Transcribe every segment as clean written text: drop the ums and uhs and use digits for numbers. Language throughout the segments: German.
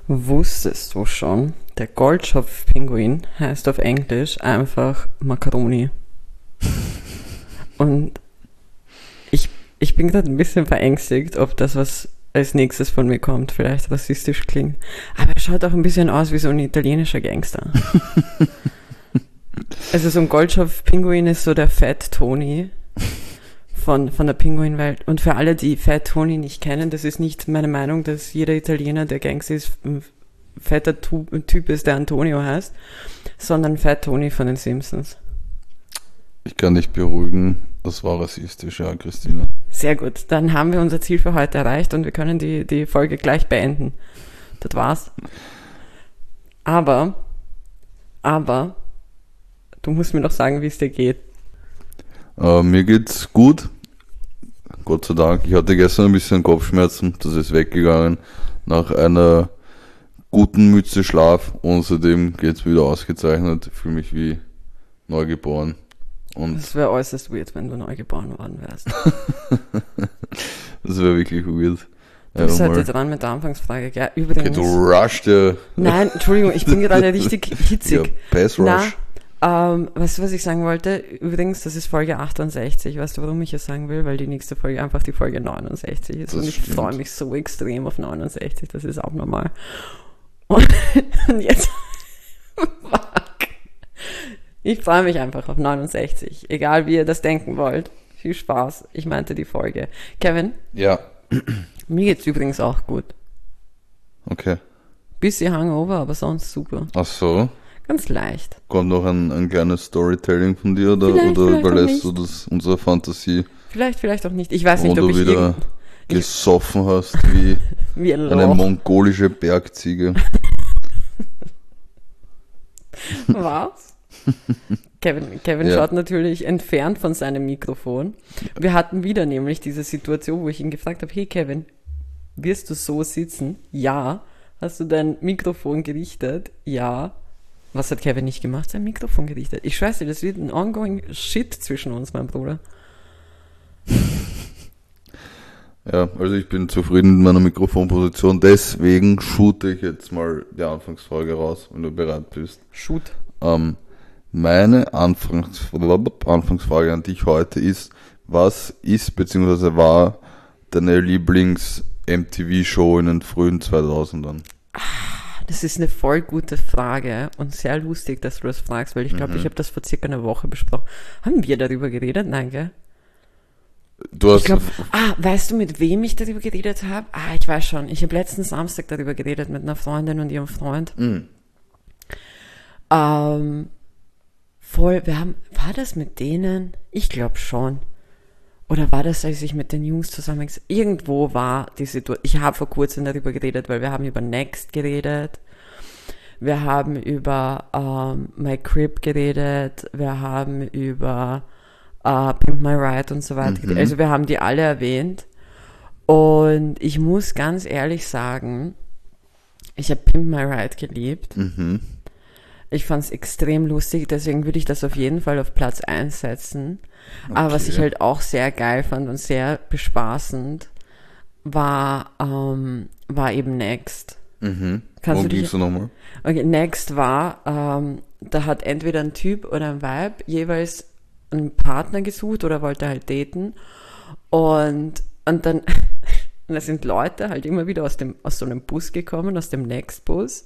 Wusstest du schon, der Goldschopf-Pinguin heißt auf Englisch einfach Macaroni. Und ich bin gerade ein bisschen verängstigt, ob das, was als nächstes von mir kommt, vielleicht rassistisch klingt. Aber er schaut auch ein bisschen aus wie so ein italienischer Gangster. Also so ein Goldschopf-Pinguin ist so der Fat Tony von der Pinguinwelt. Und für alle, die Fat Tony nicht kennen, das ist nicht meine Meinung, dass jeder Italiener, der Gangster ist, ein fetter Typ ist, der Antonio heißt, sondern Fat Tony von den Simpsons. Ich kann dich beruhigen, das war rassistisch, ja, Christina. Sehr gut, dann haben wir unser Ziel für heute erreicht und wir können die Folge gleich beenden. Das war's. Aber, du musst mir noch sagen, wie es dir geht. Mir geht's gut, Gott sei Dank. Ich hatte gestern ein bisschen Kopfschmerzen, das ist weggegangen nach einer guten Mütze Schlaf und seitdem geht's wieder ausgezeichnet. Ich fühle mich wie neugeboren. Und das wäre äußerst weird, wenn du neugeboren worden wärst. das wäre wirklich weird. Du bist heute dran mit der Anfangsfrage, gell? Übrigens. Okay, du rushst ja. Nein, Entschuldigung, ich bin gerade richtig hitzig. Ja, Pass Rush. Weißt du, was ich sagen wollte? Übrigens, das ist Folge 68. Weißt du, warum ich es sagen will? Weil die nächste Folge einfach die Folge 69 ist. Das und ich stimmt. freue mich so extrem auf 69. Das ist auch normal. Und jetzt... Fuck. Ich freue mich einfach auf 69. Egal, wie ihr das denken wollt. Viel Spaß. Ich meinte die Folge. Kevin? Ja. Mir geht's übrigens auch gut. Okay. Bisschen Hangover, aber sonst super. Ach so. Ganz leicht. Kommt noch ein kleines Storytelling von dir oder Vielleicht überlässt auch du das unserer Fantasie, Vielleicht auch nicht. Ich weiß wo nicht, ob du ich wieder gesoffen hast wie ein eine Loch. mongolische Bergziege? Was? Kevin Ja. schaut natürlich entfernt von seinem Mikrofon. Wir hatten wieder nämlich diese Situation, wo ich ihn gefragt habe, hey Kevin, wirst du so sitzen? Ja. Hast du dein Mikrofon gerichtet? Ja. Was hat Kevin nicht gemacht? Sein Mikrofon gerichtet. Ich schwör's dir, das wird ein ongoing Shit zwischen uns, mein Bruder. Ja, also ich bin zufrieden mit meiner Mikrofonposition, deswegen shoote ich jetzt mal die Anfangsfrage raus, wenn du bereit bist. Shoot. Meine Anfangsfrage an dich heute ist, was ist bzw. war deine Lieblings-MTV-Show in den frühen 2000ern? Das ist eine voll gute Frage und sehr lustig, dass du das fragst, weil ich glaube, ich habe das vor circa einer Woche besprochen. Haben wir darüber geredet? Nein, gell? Du hast Ich glaube, weißt du, mit wem ich darüber geredet habe? Ich weiß schon. Ich habe letzten Samstag darüber geredet mit einer Freundin und ihrem Freund. War das mit denen? Ich glaube schon. Oder war das, als ich mit den Jungs zusammen, irgendwo war die Situation, ich habe vor kurzem darüber geredet, weil wir haben über Next geredet, wir haben über My Crib geredet, wir haben über Pimp My Ride und so weiter geredet. Also wir haben die alle erwähnt und ich muss ganz ehrlich sagen, ich habe Pimp My Ride geliebt. Ich fand es extrem lustig, deswegen würde ich das auf jeden Fall auf Platz 1 setzen. Okay. Aber was ich halt auch sehr geil fand und sehr bespaßend, war eben Next. Worum ging's nochmal? Okay, Next war, da hat entweder ein Typ oder ein Weib jeweils einen Partner gesucht oder wollte halt daten. Und dann und da sind Leute halt immer wieder aus so einem Bus gekommen, aus dem Next-Bus.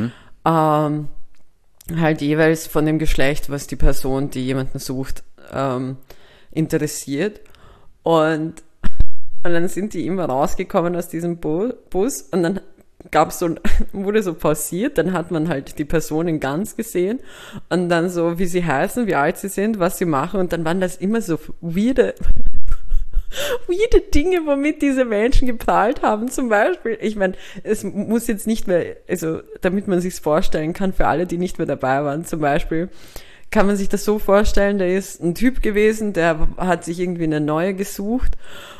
Halt jeweils von dem Geschlecht, was die Person, die jemanden sucht, interessiert. Und dann sind die immer rausgekommen aus diesem Bus und dann wurde so pausiert, dann hat man halt die Person in ganz gesehen und dann so, wie sie heißen, wie alt sie sind, was sie machen und dann waren das immer so weirde Dinge, womit diese Menschen geprahlt haben. Zum Beispiel, ich meine, es muss jetzt nicht mehr, also damit man sich's vorstellen kann, für alle, die nicht mehr dabei waren, zum Beispiel, kann man sich das so vorstellen, da ist ein Typ gewesen, der hat sich irgendwie eine neue gesucht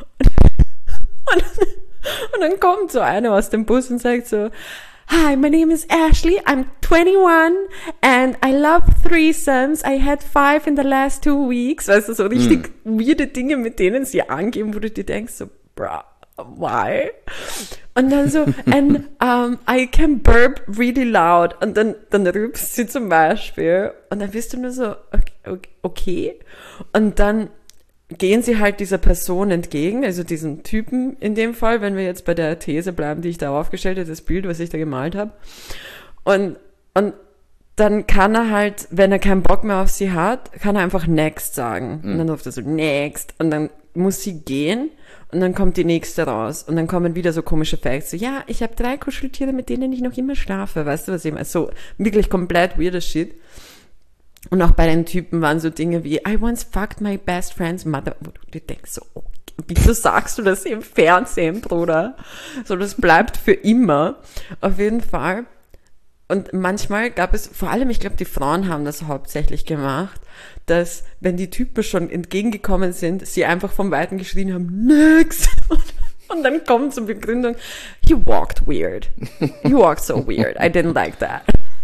und dann kommt so einer aus dem Bus und sagt so, Hi, my name is Ashley, I'm 21 and I love threesomes. I had 5 in the last 2 weeks. Weißt du, so richtig weirde Dinge, mit denen sie angeben, wo du dir denkst so, bruh, why? Und dann so, and I can burp really loud. Und dann rülpst sie zum Beispiel. Und dann bist du nur so, okay. Und dann gehen sie halt dieser Person entgegen, also diesem Typen in dem Fall, wenn wir jetzt bei der These bleiben, die ich da aufgestellt habe, das Bild, was ich da gemalt habe. Und dann kann er halt, wenn er keinen Bock mehr auf sie hat, kann er einfach next sagen. Und dann ruft er so next. Und dann muss sie gehen und dann kommt die nächste raus. Und dann kommen wieder so komische Facts. So, ja, ich habe 3 Kuscheltiere, mit denen ich noch immer schlafe. Weißt du, was ich meine? So wirklich komplett weirder Shit. Und auch bei den Typen waren so Dinge wie I once fucked my best friend's mother. Wo du denkst so, oh, wieso sagst du das im Fernsehen, Bruder? So, das bleibt für immer. Auf jeden Fall. Und manchmal gab es, vor allem, ich glaube, die Frauen haben das hauptsächlich gemacht, dass, wenn die Typen schon entgegengekommen sind, sie einfach vom Weiten geschrien haben, next! Und dann kommt zur Begründung, you walked weird. You walked so weird. I didn't like that.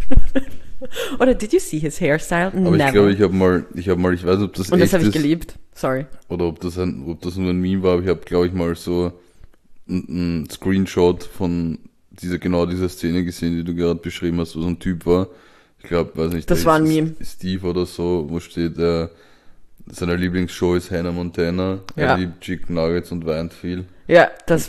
Oder did you see his hairstyle? Aber Never. ich glaube, ich weiß nicht, ob das Und echt das habe ich ist. geliebt. Sorry. Oder ob das nur ein Meme war, aber ich habe, glaube ich, mal so ein Screenshot von dieser Szene gesehen, die du gerade beschrieben hast, wo so ein Typ war. Ich glaube, weiß nicht, Das war ein Meme. Steve oder so, wo steht, seine Lieblingsshow ist Hannah Montana. Ja. Er liebt Chicken Nuggets und weint viel. Ja, das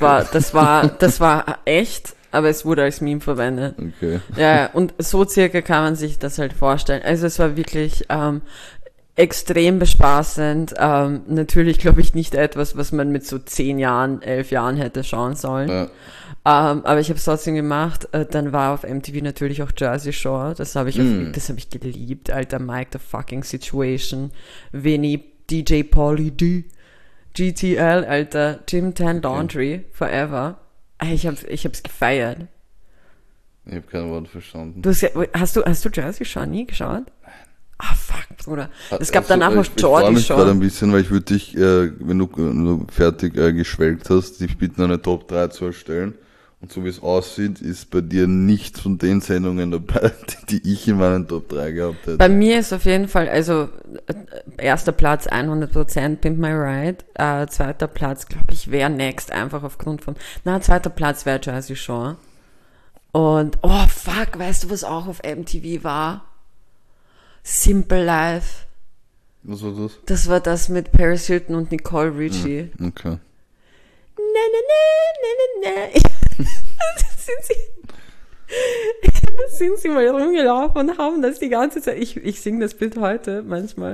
war echt, aber es wurde als Meme verwendet. Okay. Ja, und so circa kann man sich das halt vorstellen. Also es war wirklich extrem bespaßend. Natürlich glaube ich nicht etwas, was man mit so 10 Jahren, 11 Jahren hätte schauen sollen. Ja. Aber ich habe es trotzdem gemacht. Dann war auf MTV natürlich auch Jersey Shore. Das habe ich geliebt, Alter. Mike the fucking Situation. Vinny, DJ Pauly D. GTL, Alter. Jim Tan Laundry. Forever. Ich hab's gefeiert. Ich habe kein Wort verstanden. Hast du Jersey Shore nie geschaut? Ah, fuck, Bruder. Es gab Also, danach noch ich freu Geordie mich gerade Shore. ein bisschen, weil ich würde dich, wenn du fertig geschwelgt hast, dich bitten, eine Top 3 zu erstellen. Und so wie es aussieht, ist bei dir nichts von den Sendungen dabei, die ich in meinen Top 3 gehabt hätte. Bei mir ist auf jeden Fall, also erster Platz 100% Pimp My Ride, zweiter Platz, glaube ich, wäre Next, einfach aufgrund von, zweiter Platz wäre Jersey Shore. Und, oh fuck, weißt du, was auch auf MTV war? Simple Life. Was war das? Das war das mit Paris Hilton und Nicole Richie. Okay. Na, na, na, na, na, na. sind sie mal rumgelaufen und haben das die ganze Zeit. Ich singe das Bild heute manchmal.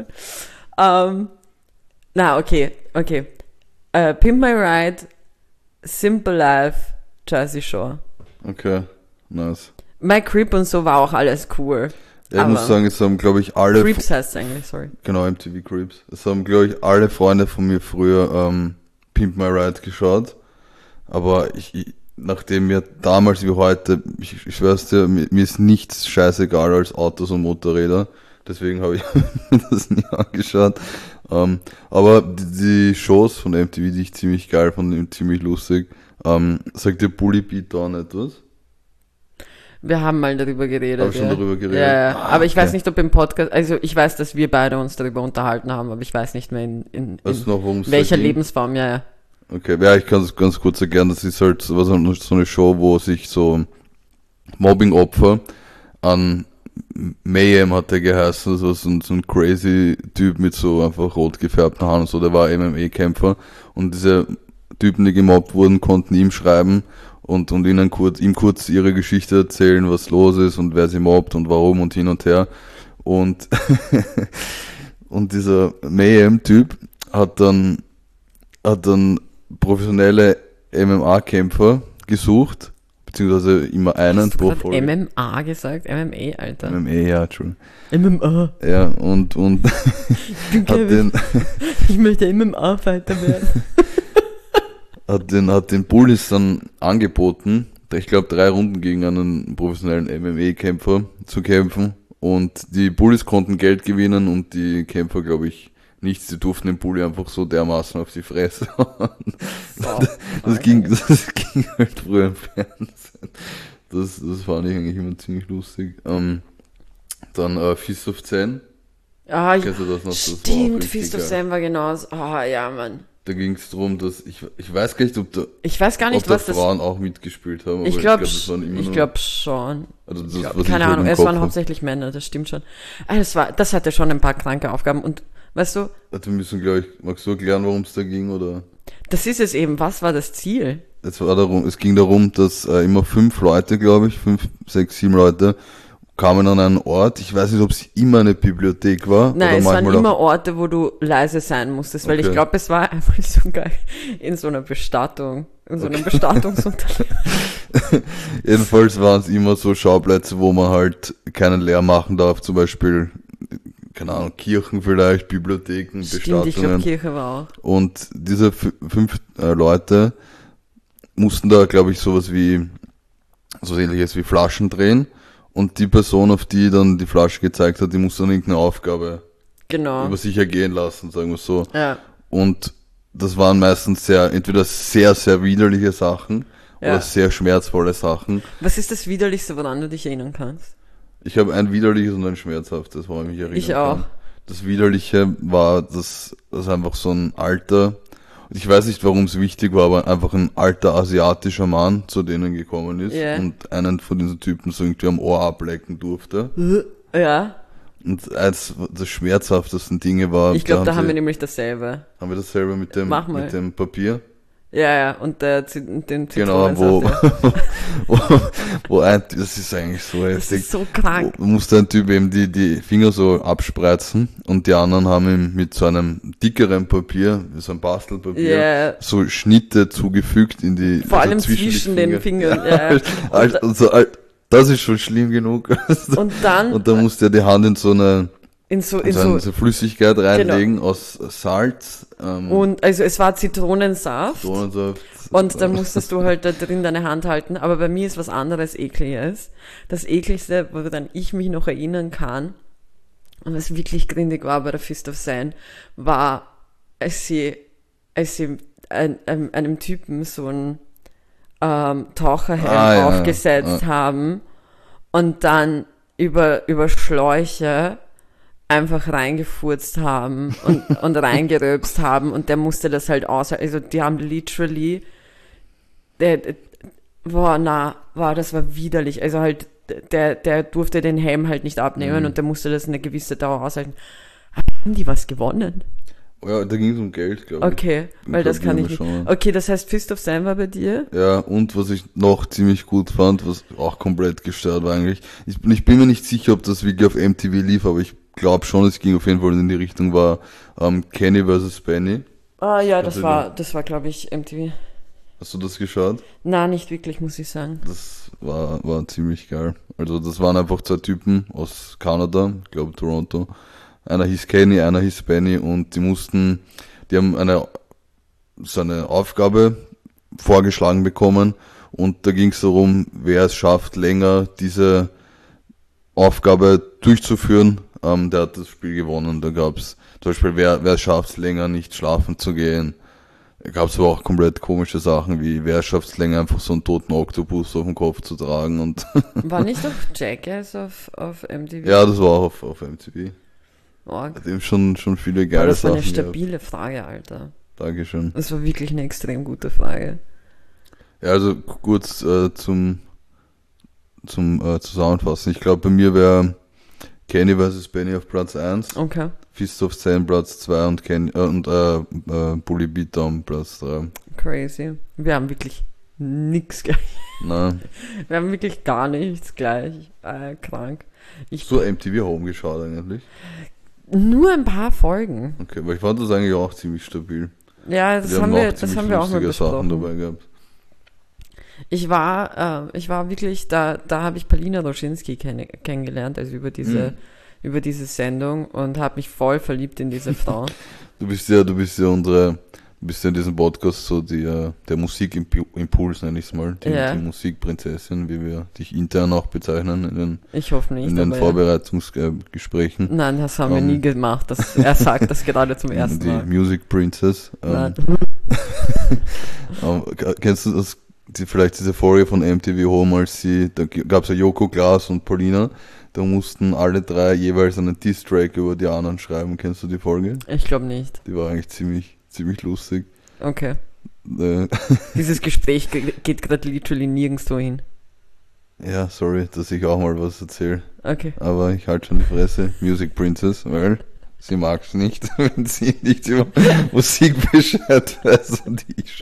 Okay. Pimp My Ride, Simple Life, Jersey Shore. Okay, nice. My Creep und so war auch alles cool. Ja, ich muss sagen, es haben, glaube ich, alle... Creeps heißt es eigentlich, sorry. Genau, MTV Creeps. Es haben, glaube ich, alle Freunde von mir früher Pimp My Ride geschaut. Aber nachdem mir damals wie heute, ich schwör's dir, mir ist nichts scheißegal als Autos und Motorräder. Deswegen habe ich mir das nie angeschaut. Aber die Shows von MTV, die ich ziemlich geil fand, ziemlich lustig. Sagt dir Bully Beatdown etwas? Wir haben mal darüber geredet. Hab ich schon darüber geredet? Ja. Aber ich weiß nicht, ob im Podcast, also ich weiß, dass wir beide uns darüber unterhalten haben, aber ich weiß nicht mehr in Weißt du noch, worum es welcher da ging? Lebensform, ja. Okay, ja, ich kann es ganz kurz erklären. Das ist halt so eine Show, wo sich so Mobbing-Opfer an Mayhem hat der geheißen, also so ein crazy Typ mit so einfach rot gefärbten Haaren und so, der war MMA-Kämpfer und diese Typen, die gemobbt wurden, konnten ihm schreiben und ihm kurz ihre Geschichte erzählen, was los ist und wer sie mobbt und warum und hin und her. Und, und dieser Mayhem-Typ hat dann professionelle MMA-Kämpfer gesucht, beziehungsweise immer einen Hast du pro gerade Folge. MMA gesagt? MMA, Alter. MMA, ja, true. MMA. Ja, und Ich möchte MMA-Fighter werden. hat den Bullies dann angeboten, ich glaube 3 Runden gegen einen professionellen MMA-Kämpfer zu kämpfen und die Bullies konnten Geld gewinnen und die Kämpfer, glaube ich, nichts, die durften den Bulli einfach so dermaßen auf die Fresse hauen. Das ging halt früher im Fernsehen. Das fand ich eigentlich immer ziemlich lustig. Dann Fist of 10. Ah, Kennst du das noch? Das war auch stimmt, richtig Fist of geil. 10 war genauso. Ah, ja, Mann. Da ging es darum, dass ich weiß gar nicht, Ich weiß gar nicht, ob da was das... Frauen auch mitgespielt haben, aber Ich glaube das waren immer ich nur, glaub schon. also das, Ich glaub, was ich keine halt Ahnung, im es Kopf waren hab. hauptsächlich Männer, das stimmt schon. Das hatte schon ein paar kranke Aufgaben und weißt du, Also wir müssen, glaube ich, magst du erklären, worum es da ging, oder? das ist es eben, was war das Ziel? Es ging darum, dass immer 5 Leute, glaube ich, 5, 6, 7 Leute kamen an einen Ort. Ich weiß nicht, ob es immer eine Bibliothek war. Nein, oder es waren manchmal immer Orte, wo du leise sein musstest, weil ich Okay. glaube, es war einfach so geil in so einer Bestattung, in so einem Bestattungsunternehmen. Jedenfalls waren es immer so Schauplätze, wo man halt keinen Lärm machen darf, zum Beispiel, keine Ahnung, Kirchen vielleicht, Bibliotheken, Stimmt, ich glaube, Bestattungen. Kirche war auch. Und diese 5 Leute mussten da, glaube ich, sowas wie, so ähnliches wie Flaschen drehen. Und die Person, auf die dann die Flasche gezeigt hat, die musste dann irgendeine Aufgabe Genau. über sich ergehen lassen, sagen wir so. Ja. Und das waren meistens entweder sehr, sehr widerliche Sachen Ja. oder sehr schmerzvolle Sachen. Was ist das Widerlichste, woran du dich erinnern kannst? Ich habe ein widerliches und ein schmerzhaftes, woran ich mich erinnern Ich auch. kann. Das Widerliche war, dass einfach so ein alter, ich weiß nicht, warum es wichtig war, aber einfach ein alter asiatischer Mann zu denen gekommen ist Ja. und einen von diesen Typen so irgendwie am Ohr ablecken durfte. Ja, Und eins der schmerzhaftesten Dinge war, ich glaube, da haben wir sie- nämlich dasselbe. haben wir dasselbe mit Mach mal. dem Papier. Ja, ja, und den Genau, Zitronensaft, ja. wo das ist eigentlich so Das heftig. ist so krank. Wo musste ein Typ eben die Finger so abspreizen und die anderen haben ihm mit so einem dickeren Papier, so ein Bastelpapier, Ja. so Schnitte zugefügt in die, Vor allem die zwischen den Finger. Fingern. Ja. Das ist schon schlimm genug. Und dann Und da musste er die Hand in so eine, in so so Flüssigkeit reinlegen aus Salz, und also es war Zitronensaft. Zitronensaft. Und dann musstest du halt da drin deine Hand halten. Aber bei mir ist was anderes Ekliges. Das Ekligste, woran ich mich noch erinnern kann, und was wirklich grindig war bei der Fist of Sand, war, als sie einem Typen so ein Taucherhelm aufgesetzt haben und dann über Schläuche einfach reingefurzt haben und reingeröpst haben und der musste das halt also die haben literally, das war widerlich, also halt, der durfte den Helm halt nicht abnehmen und der musste das eine gewisse Dauer aushalten. Haben die was gewonnen? Ja, da ging es um Geld, glaube ich. Okay, weil das kann ich nicht. Okay, das heißt Fist of Sam war bei dir? Ja, und was ich noch ziemlich gut fand, was auch komplett gestört war eigentlich, ich bin mir nicht sicher, ob das wirklich auf MTV lief, aber ich glaube schon, es ging auf jeden Fall in die Richtung, war Kenny vs. Benny. Ah ja, Also das war glaube ich MTV. Hast du das geschaut? Na, nicht wirklich, muss ich sagen. Das war ziemlich geil. Also das waren einfach 2 Typen aus Kanada, ich glaube Toronto. Einer hieß Kenny, einer hieß Benny und die haben so eine Aufgabe vorgeschlagen bekommen und da ging es darum, wer es schafft, länger diese Aufgabe durchzuführen, der hat das Spiel gewonnen. Da gab es zum Beispiel, wer es schafft, länger nicht schlafen zu gehen. Da gab es aber auch komplett komische Sachen, wie wer schafft es länger, einfach so einen toten Oktopus auf dem Kopf zu tragen und War nicht doch Jackass auf MTV? ja, das war auch auf MTV. Org. Hat eben schon viele Aber geile das war Sachen eine gehabt. stabile Frage, Alter. Dankeschön. Das war wirklich eine extrem gute Frage. Ja, also kurz zum Zusammenfassen. Ich glaube, bei mir wäre Kenny vs. Benny auf Platz 1, Okay. Fist of Sam Platz 2 und Bully Beatdown Platz 3. Crazy. Wir haben wirklich nix gleich. Nein, Wir haben wirklich gar nichts gleich. Krank. so MTV Home geschaut eigentlich. Nur ein paar Folgen. Okay, weil ich fand das eigentlich auch ziemlich stabil. Ja, Die das haben wir ziemlich auch mal lustige Sachen besprochen. dabei gehabt. Ich war wirklich, da habe ich Paulina Roschinski kennengelernt, also über diese Sendung und habe mich voll verliebt in diese Frau. Du bist ja in diesem Podcast so der Musikimpuls, nenne ich es mal. Die Musikprinzessin, wie wir dich intern auch bezeichnen Ich hoffe nicht. in den aber Vorbereitungsgesprächen. Nein, das haben wir nie gemacht. Er sagt das gerade zum ersten Die Mal. Music Princess. Nein. Kennst du vielleicht diese Folge von MTV Home, da gab es ja Joko, Klaas und Paulina, da mussten alle 3 jeweils einen Diss-Track über die anderen schreiben. Kennst du die Folge? Ich glaube nicht. Die war eigentlich ziemlich lustig. Okay. Äh, Dieses Gespräch geht gerade literally nirgendwo hin. ja, sorry, dass ich auch mal was erzähle. Okay. Aber ich halte schon die Fresse. Music Princess, weil sie mag es nicht, wenn sie nicht über Musik Bescheid weiß und ich.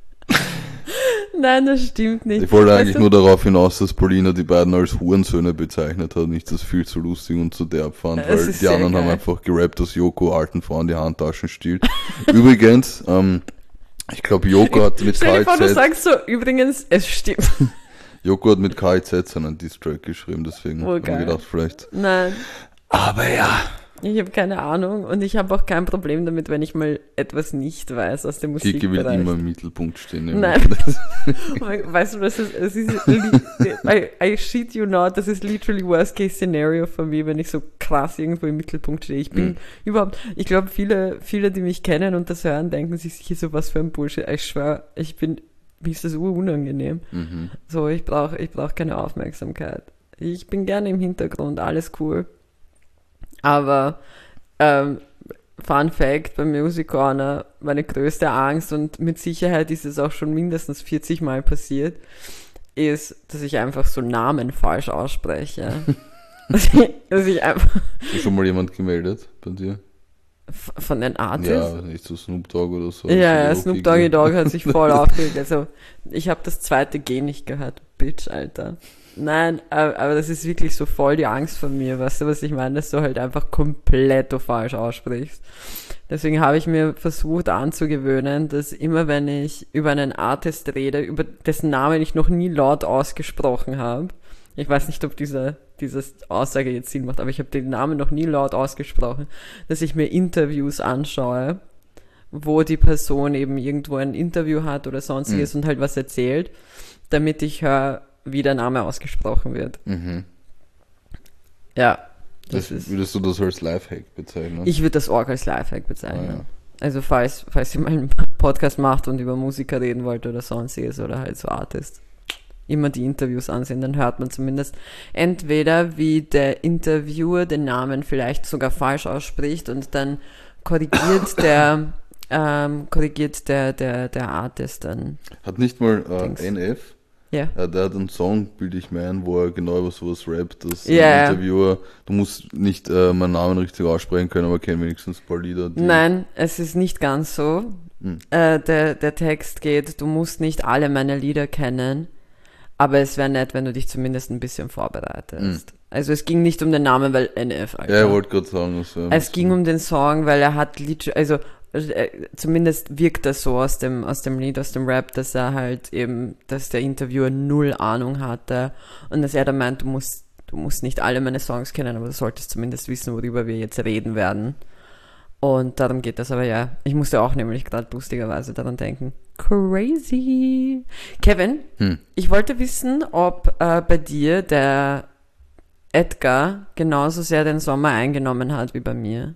Nein, das stimmt nicht. Ich wollte Weißt eigentlich du- nur darauf hinaus, dass Paulina die beiden als Hurensöhne bezeichnet hat, nicht das viel zu lustig und zu derb fand, Es weil ist die sehr anderen haben geil. einfach gerappt, dass Joko alten Frauen die Handtaschen stiehlt. Übrigens, ich glaube, Joko hat mit Stell dir vor, du KIZ, sagst so, übrigens, es stimmt. Joko hat mit KIZ seinen Diss-Track geschrieben, deswegen Oh, habe ich geil. gedacht, vielleicht. Nein, Aber ja. ich habe keine Ahnung und ich habe auch kein Problem damit, wenn ich mal etwas nicht weiß aus dem Kiki will Musikbereich. immer im Mittelpunkt stehen. Nein. Weißt du, es ist I shit you not, das ist literally worst case scenario für mich, wenn ich so krass irgendwo im Mittelpunkt stehe. Ich bin überhaupt, ich glaube, viele, die mich kennen und das hören, denken sich sicher so, was für ein Bullshit. Ich schwör, mir ist das unangenehm. Mhm. So, ich brauch keine Aufmerksamkeit. Ich bin gerne im Hintergrund, alles cool. Aber, Fun Fact, beim Music Corner, meine größte Angst, und mit Sicherheit ist es auch schon mindestens 40 Mal passiert, ist, dass ich einfach so Namen falsch ausspreche. dass ich einfach Hast du schon mal jemand gemeldet bei dir? von den Artists. Ja, nicht so Snoop Dogg oder so. Ja, So Snoop okay, Doggy Dogg hat sich voll aufgeregt. Also, ich habe das zweite G nicht gehört. Bitch, Alter. Nein, aber das ist wirklich so voll die Angst von mir. Weißt du, was ich meine? Dass du halt einfach komplett falsch aussprichst. Deswegen habe ich mir versucht anzugewöhnen, dass immer wenn ich über einen Artist rede, über dessen Namen ich noch nie laut ausgesprochen habe, ich weiß nicht, ob diese Aussage jetzt Sinn macht, aber ich habe den Namen noch nie laut ausgesprochen, dass ich mir Interviews anschaue, wo die Person eben irgendwo ein Interview hat oder sonstiges und halt was erzählt, damit ich höre, wie der Name ausgesprochen wird. Mhm. Ja, das ist... Würdest du das als Lifehack bezeichnen? Ich würde das auch als Lifehack bezeichnen. Ah, ja. Also falls ihr mal einen Podcast macht und über Musiker reden wollt oder sonstiges oder halt so Artists, immer die Interviews ansehen, dann hört man zumindest entweder, wie der Interviewer den Namen vielleicht sogar falsch ausspricht und dann korrigiert der Artist dann. Hat nicht mal Dings. NF? Ja. Der hat einen Song, bilde ich mir ein, wo er genau über sowas rappt, dass Ja, ja. ein Interviewer, du musst nicht meinen Namen richtig aussprechen können, aber kenn wenigstens ein paar Lieder. Nein, es ist nicht ganz so. Der Text geht, du musst nicht alle meine Lieder kennen, aber es wäre nett, wenn du dich zumindest ein bisschen vorbereitest. Also es ging nicht um den Namen, weil NF, Alter. Ja, ich wollte gerade sagen. Es ging um den Song, weil er hat also zumindest wirkt das so aus dem Lied, aus dem Rap, dass er halt eben, dass der Interviewer null Ahnung hatte und dass er da meint, du musst nicht alle meine Songs kennen, aber du solltest zumindest wissen, worüber wir jetzt reden werden. Und darum geht das, aber ja, ich musste auch nämlich gerade lustigerweise daran denken. Crazy. Kevin, ich wollte wissen, ob bei dir der Edgar genauso sehr den Sommer eingenommen hat wie bei mir.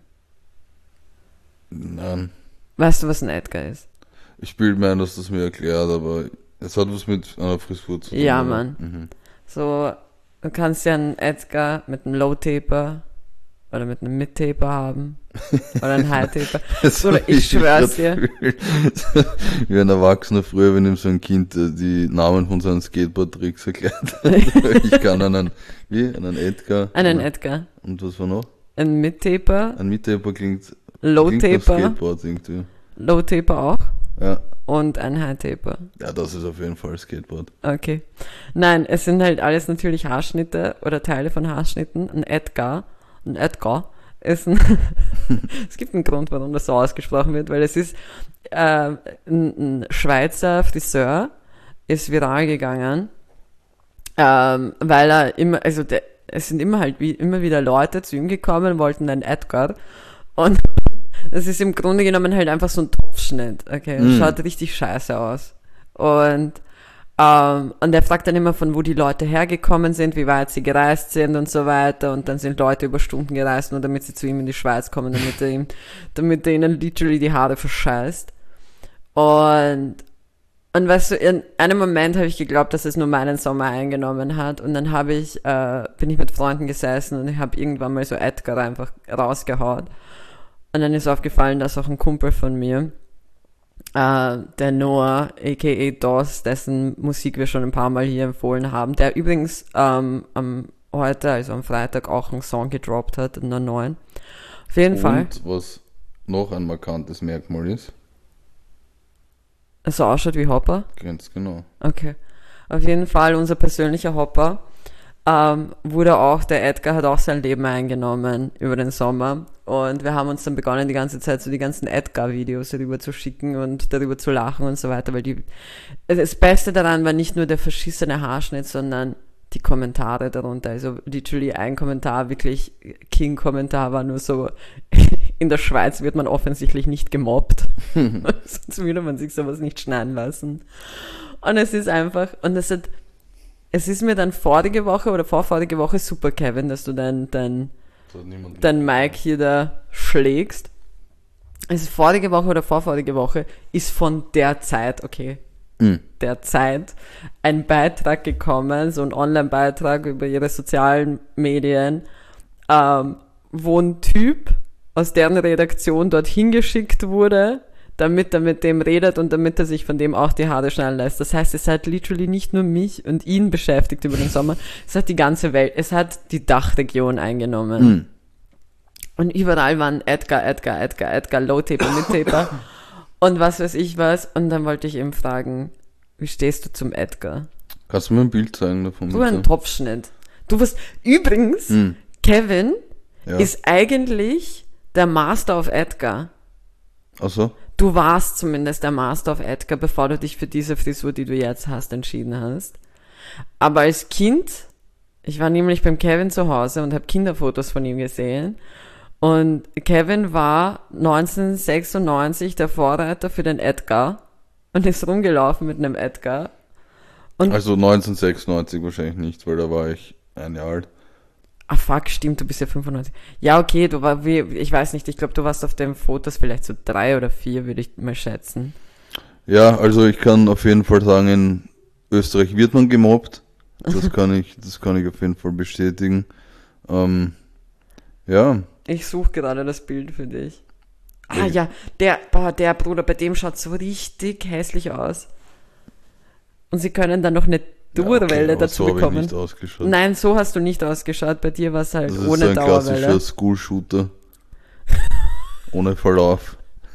Nein. Weißt du, was ein Edgar ist? Ich bilde mir ein, dass das mir erklärt, aber es hat was mit einer Frisur zu tun. Ja, oder? Mann. Mhm. So, du kannst ja einen Edgar mit einem Low-Taper oder mit einem Mid-Taper haben. Oder einen High-Taper. So, Oder ich schwör's dir. Wie ein Erwachsener früher, wenn ihm so ein Kind die Namen von seinen Skateboard-Tricks erklärt. Ich kann einen Edgar. Einen Edgar. Und was war noch? Ein Mid-Taper. Ein Mid-Taper klingt Low-Taper. Skateboard irgendwie. Low-Taper auch. Ja. Und ein High-Taper. Ja, das ist auf jeden Fall Skateboard. Okay. Nein, es sind halt alles natürlich Haarschnitte oder Teile von Haarschnitten. Ein Edgar ist ein... Es gibt einen Grund, warum das so ausgesprochen wird, weil es ist ein Schweizer Friseur, ist viral gegangen, weil er immer, also es sind immer wieder Leute zu ihm gekommen, wollten einen Edgar und das ist im Grunde genommen halt einfach so ein Topfschnitt, okay, das schaut richtig scheiße aus und er fragt dann immer, von wo die Leute hergekommen sind, wie weit sie gereist sind und so weiter. Und dann sind Leute über Stunden gereist, nur damit sie zu ihm in die Schweiz kommen, damit er ihnen literally die Haare verscheißt. Und weißt du, in einem Moment habe ich geglaubt, dass es nur meinen Sommer eingenommen hat. Und dann bin ich mit Freunden gesessen und ich habe irgendwann mal so Edgar einfach rausgehauen. Und dann ist aufgefallen, dass auch ein Kumpel von mir der Noah, a.k.a. DOS, dessen Musik wir schon ein paar Mal hier empfohlen haben, der übrigens heute, also am Freitag, auch einen Song gedroppt hat, einen neuen. Auf jeden Fall. Und was noch ein markantes Merkmal ist, So ausschaut wie Hopper. ganz genau. Okay. Auf jeden Fall unser persönlicher Hopper. Wurde auch, der Edgar hat auch sein Leben eingenommen über den Sommer. Und wir haben uns dann begonnen, die ganze Zeit so die ganzen Edgar-Videos darüber zu schicken und darüber zu lachen und so weiter, weil das Beste daran war nicht nur der verschissene Haarschnitt, sondern die Kommentare darunter. Also literally ein Kommentar, wirklich King-Kommentar war nur so, in der Schweiz wird man offensichtlich nicht gemobbt. Sonst würde man sich sowas nicht schneiden lassen. Und es ist einfach, und es ist mir dann vorige Woche oder vorvorige Woche super, Kevin, dass du dein Mic hier da schlägst. Es ist vorige Woche oder vorvorige Woche, ist von der Zeit, okay, der Zeit, ein Beitrag gekommen, so ein Online-Beitrag über ihre sozialen Medien, wo ein Typ aus deren Redaktion dorthin geschickt wurde, damit er mit dem redet und damit er sich von dem auch die Haare schneiden lässt. Das heißt, es hat literally nicht nur mich und ihn beschäftigt über den Sommer, es hat die ganze Welt, es hat die Dachregion eingenommen. Und überall waren Edgar, Low-Taper, Mid-Taper und was weiß ich was. Und dann wollte ich eben fragen, wie stehst du zum Edgar? Kannst du mir ein Bild zeigen davon? Du einen Topfschnitt. Du warst, übrigens, Kevin ist eigentlich der Master of Edgar. Ach so? Du warst zumindest der Master of Edgar, bevor du dich für diese Frisur, die du jetzt hast, entschieden hast. Aber als Kind, ich war nämlich beim Kevin zu Hause und habe Kinderfotos von ihm gesehen. Und Kevin war 1996 der Vorreiter für den Edgar und ist rumgelaufen mit einem Edgar. Und Also 1996 wahrscheinlich nicht, weil da war ich 1 Jahr alt. Ah fuck, stimmt, du bist ja 95. Ja, okay, ich weiß nicht, ich glaube, du warst auf den Fotos vielleicht so 3 oder 4, würde ich mal schätzen. Ja, also ich kann auf jeden Fall sagen, in Österreich wird man gemobbt. Das kann ich auf jeden Fall bestätigen. Ja. Ich suche gerade das Bild für dich. Ah ja, der Bruder, bei dem schaut so richtig hässlich aus. Und sie können dann noch eine Dauerwelle dazu so bekommen. Ich nicht ausgeschaut. Nein, so hast du nicht ausgeschaut. Bei dir war es halt das ohne ist so ein Dauerwelle. klassischer School-Shooter. Ohne Verlauf.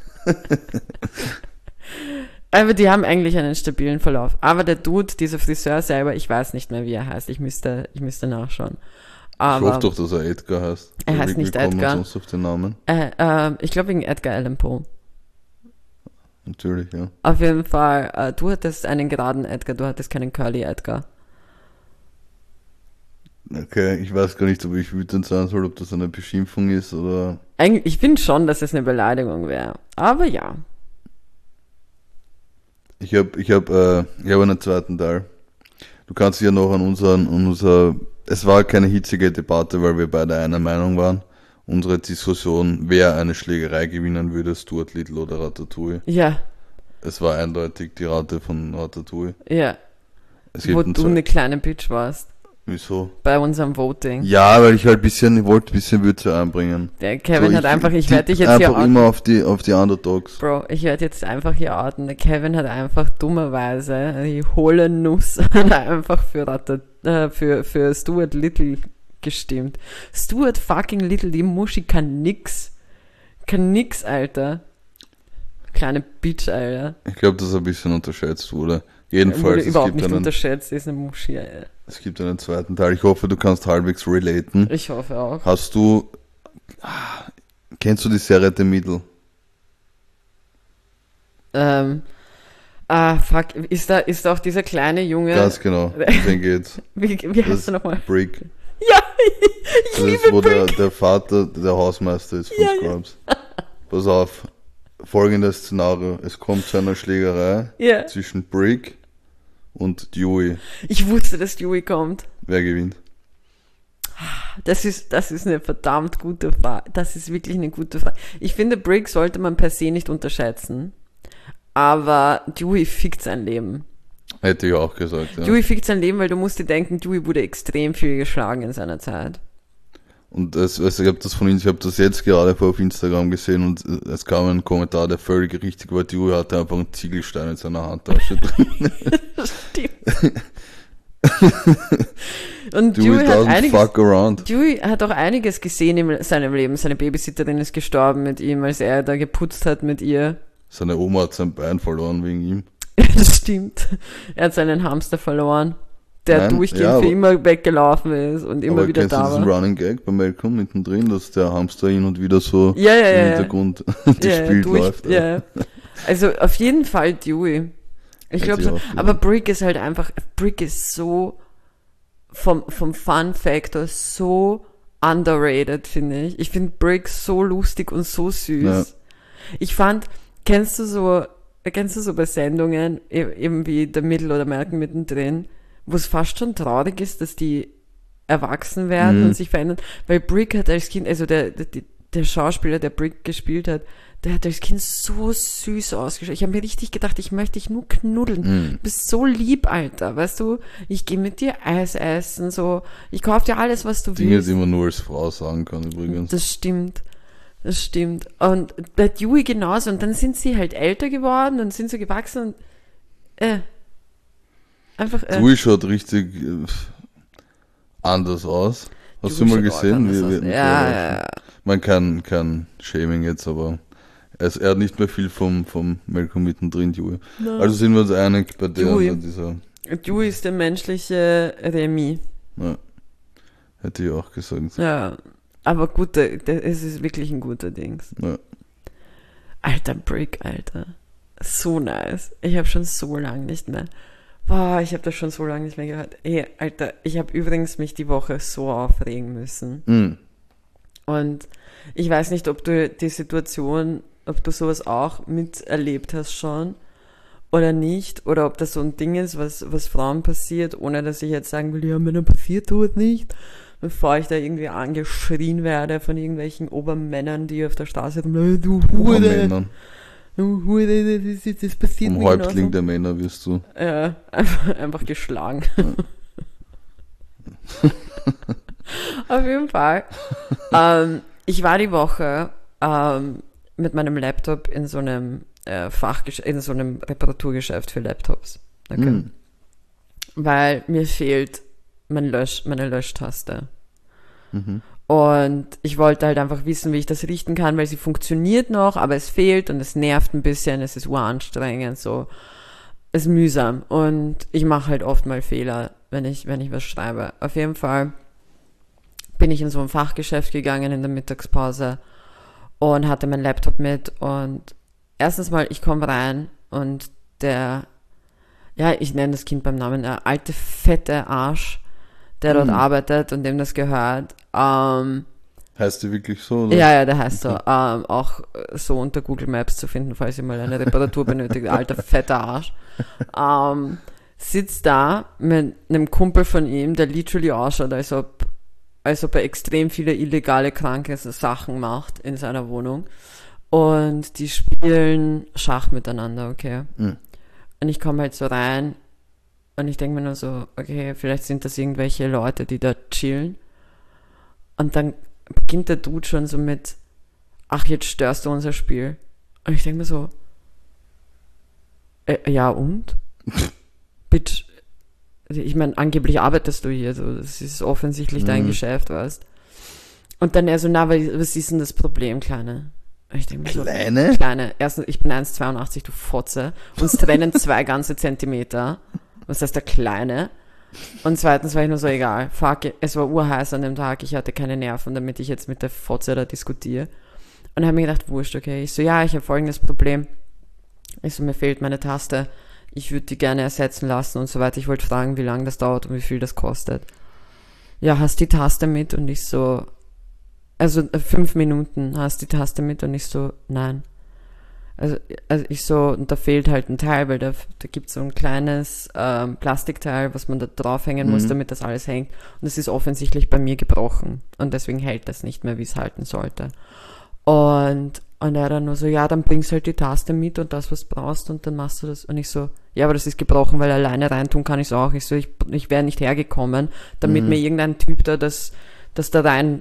Aber die haben eigentlich einen stabilen Verlauf. Aber der Dude, dieser Friseur selber, ich weiß nicht mehr, wie er heißt. Ich müsste nachschauen. Aber ich hoffe doch, dass er Edgar heißt. Er heißt nicht Edgar. Sonst auf den Namen? Ich glaube wegen Edgar Allan Poe. Natürlich, ja. Auf jeden Fall, du hattest einen geraden Edgar, du hattest keinen Curly Edgar. Okay, ich weiß gar nicht, ob ich wütend sein soll, ob das eine Beschimpfung ist oder... Eigentlich, ich finde schon, dass es eine Beleidigung wäre. Aber ja. Ich hab einen zweiten Teil. Du kannst dich ja noch an unser... Es war keine hitzige Debatte, weil wir beide einer Meinung waren. Unsere Diskussion, wer eine Schlägerei gewinnen würde, Stuart Little oder Ratatouille. Ja. Es war eindeutig die Rate von Ratatouille. Ja. Wo du eine kleine Bitch warst. Wieso? Bei unserem Voting. Ja, weil ich halt wollte ein bisschen Würze einbringen. Der Kevin so, hat einfach, ich werde dich jetzt hier einfach immer auf die Underdogs. Bro, ich werde jetzt einfach hier outen. Der Kevin hat einfach dummerweise die hohle Nuss einfach für Stuart Little gestimmt. Stuart fucking Little, die Muschi kann nix. Kann nix, Alter. Kleine Bitch, Alter. Ich glaube, dass er ein bisschen unterschätzt wurde. Jedenfalls, es überhaupt nicht unterschätzt, ist eine Muschi, Alter. Es gibt einen zweiten Teil. Ich hoffe, du kannst halbwegs relaten. Ich hoffe auch. Kennst du die Serie The Middle? Fuck, ist da auch dieser kleine Junge? Ganz genau, um den geht's. Wie heißt er nochmal? Brick. Ja, ich liebe Das ist, wo Brick. der Vater der Hausmeister ist von Scrubs. Pass auf, folgendes Szenario. Es kommt zu einer Schlägerei zwischen Brick und Dewey. Ich wusste, dass Dewey kommt. Wer gewinnt? Das ist eine verdammt gute Frage. Das ist wirklich eine gute Frage. Ich finde, Brick sollte man per se nicht unterschätzen. Aber Dewey fickt sein Leben. Hätte ich auch gesagt, ja. Dewey fickt sein Leben, weil du musst dir denken, Dewey wurde extrem viel geschlagen in seiner Zeit. Und ich habe das jetzt gerade auf Instagram gesehen und es kam ein Kommentar, der völlig richtig war. Dewey hatte einfach einen Ziegelstein in seiner Handtasche drin. Stimmt. Und Dewey doesn't fuck around. Dewey hat auch einiges gesehen in seinem Leben. Seine Babysitterin ist gestorben mit ihm, als er da geputzt hat mit ihr. Seine Oma hat sein Bein verloren wegen ihm. Das stimmt. Er hat seinen Hamster verloren, der durchgehend für immer weggelaufen ist und immer wieder da war. Kennst du diesen Running Gag bei Malcolm mittendrin, dass der Hamster hin und wieder so im Hintergrund gespielt läuft? Ja. Also auf jeden Fall Dewey. Ich glaube so. Aber Brick ist halt einfach, Brick ist so vom Fun-Factor so underrated, finde ich. Ich finde Brick so lustig und so süß. Ja. Ich fand, kennst du so bei Sendungen, eben wie der Middle oder Malcolm mittendrin, wo es fast schon traurig ist, dass die erwachsen werden und sich verändern? Weil Brick hat als Kind, also der Schauspieler, der Brick gespielt hat, der hat als Kind so süß ausgeschaut. Ich habe mir richtig gedacht, ich möchte dich nur knuddeln. Du bist so lieb, Alter. Weißt du, ich gehe mit dir Eis essen, so. Ich kaufe dir alles, was du willst. Dinge, die man nur als Frau sagen kann, übrigens. Das stimmt. Und der Dewey genauso. Und dann sind sie halt älter geworden und sind so gewachsen und Dewey schaut richtig anders aus. Hast du mal gesehen? Ja. Man kein Shaming jetzt, aber er hat nicht mehr viel vom Malcolm mittendrin, Dewey. No. Also sind wir uns einig bei dieser... Dewey ist der menschliche Remy. Ja, hätte ich auch gesagt. Ja, aber gut, es ist wirklich ein guter Dings. Ja. Alter, Brick, Alter. So nice. Ich habe schon so lange nicht mehr... Boah, ich habe das schon so lange nicht mehr gehört. Hey, Alter, ich habe übrigens mich die Woche so aufregen müssen. Und ich weiß nicht, ob du sowas auch miterlebt hast schon oder nicht, oder ob das so ein Ding ist, was Frauen passiert, ohne dass ich jetzt sagen will, ja, Männer passiert sowas nicht, bevor ich da irgendwie angeschrien werde von irgendwelchen Obermännern, die auf der Straße rum, du Hure, das passiert vom Häuptling der Männer wirst du. Ja, einfach geschlagen. Ja. Auf jeden Fall. Ich war die Woche mit meinem Laptop in so einem in so einem Reparaturgeschäft für Laptops. Okay. Weil mir fehlt meine Löschtaste. Und ich wollte halt einfach wissen, wie ich das richten kann, weil sie funktioniert noch, aber es fehlt und es nervt ein bisschen, es ist uranstrengend, so. Es ist mühsam und ich mache halt oft mal Fehler, wenn ich was schreibe. Auf jeden Fall bin ich in so ein Fachgeschäft gegangen in der Mittagspause und hatte meinen Laptop mit und erstens mal, ich komme rein und ich nenne das Kind beim Namen, der alte, fette Arsch, der dort arbeitet und dem das gehört. Heißt die wirklich so? Oder? Ja, der heißt so. Auch so unter Google Maps zu finden, falls ihr mal eine Reparatur benötigt. Alter, fetter Arsch. Sitzt da mit einem Kumpel von ihm, der literally ausschaut, als ob er extrem viele illegale, kranke Sachen macht in seiner Wohnung. Und die spielen Schach miteinander, okay? Und ich komme halt so rein und ich denke mir nur so, okay, vielleicht sind das irgendwelche Leute, die da chillen. Und dann beginnt der Dude schon so mit, ach, jetzt störst du unser Spiel. Und ich denke mir so, ja und? Bitch, ich meine, angeblich arbeitest du hier, so, das ist offensichtlich dein Geschäft, weißt. Und dann er so, was ist denn das Problem, Kleine? Und ich denke mir so, Kleine, erstens, ich bin 1,82, du Fotze, uns trennen 2 ganze Zentimeter. Was heißt der Kleine? Und zweitens war ich nur so, egal, fuck, es war urheiß an dem Tag, ich hatte keine Nerven, damit ich jetzt mit der Fotze da diskutiere. Und dann habe ich mir gedacht, wurscht, okay. Ich so, ja, ich habe folgendes Problem. Ich so, mir fehlt meine Taste, ich würde die gerne ersetzen lassen und so weiter. Ich wollte fragen, wie lange das dauert und wie viel das kostet. Ja, hast die Taste mit? Und ich so, also 5 Minuten, hast die Taste mit? Und ich so, nein. Also ich so, und da fehlt halt ein Teil, weil da gibt es so ein kleines Plastikteil, was man da draufhängen muss, damit das alles hängt. Und es ist offensichtlich bei mir gebrochen. Und deswegen hält das nicht mehr, wie es halten sollte. Und er dann nur so, ja, dann bringst halt die Taste mit und das, was du brauchst, und dann machst du das. Und ich so, ja, aber das ist gebrochen, weil alleine reintun kann ich es auch. Ich so, ich wäre nicht hergekommen, damit mir irgendein Typ da das da rein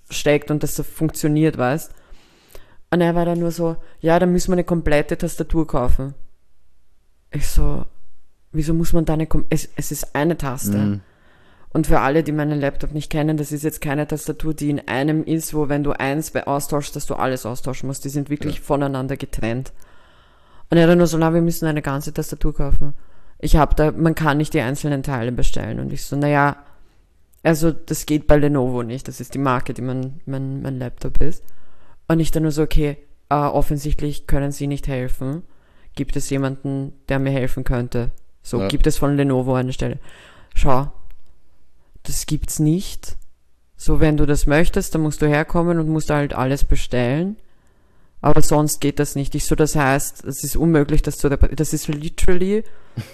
steckt und das so funktioniert, weißt. Und er war dann nur so, ja, dann müssen wir eine komplette Tastatur kaufen. Ich so, wieso muss man da es ist eine Taste. Und für alle, die meinen Laptop nicht kennen, das ist jetzt keine Tastatur, die in einem ist, wo wenn du eins austauschst, dass du alles austauschen musst. Die sind wirklich voneinander getrennt. Und er dann nur so, na, wir müssen eine ganze Tastatur kaufen. Man kann nicht die einzelnen Teile bestellen. Und ich so, naja, also das geht bei Lenovo nicht. Das ist die Marke, die mein Laptop ist. Und ich dann nur so, okay, offensichtlich können sie nicht helfen. Gibt es jemanden, der mir helfen könnte? So, gibt es von Lenovo eine Stelle? Schau, das gibt's nicht. So, wenn du das möchtest, dann musst du herkommen und musst halt alles bestellen. Aber sonst geht das nicht. Ich so, das heißt, es ist unmöglich, das zu reparieren. Das ist literally...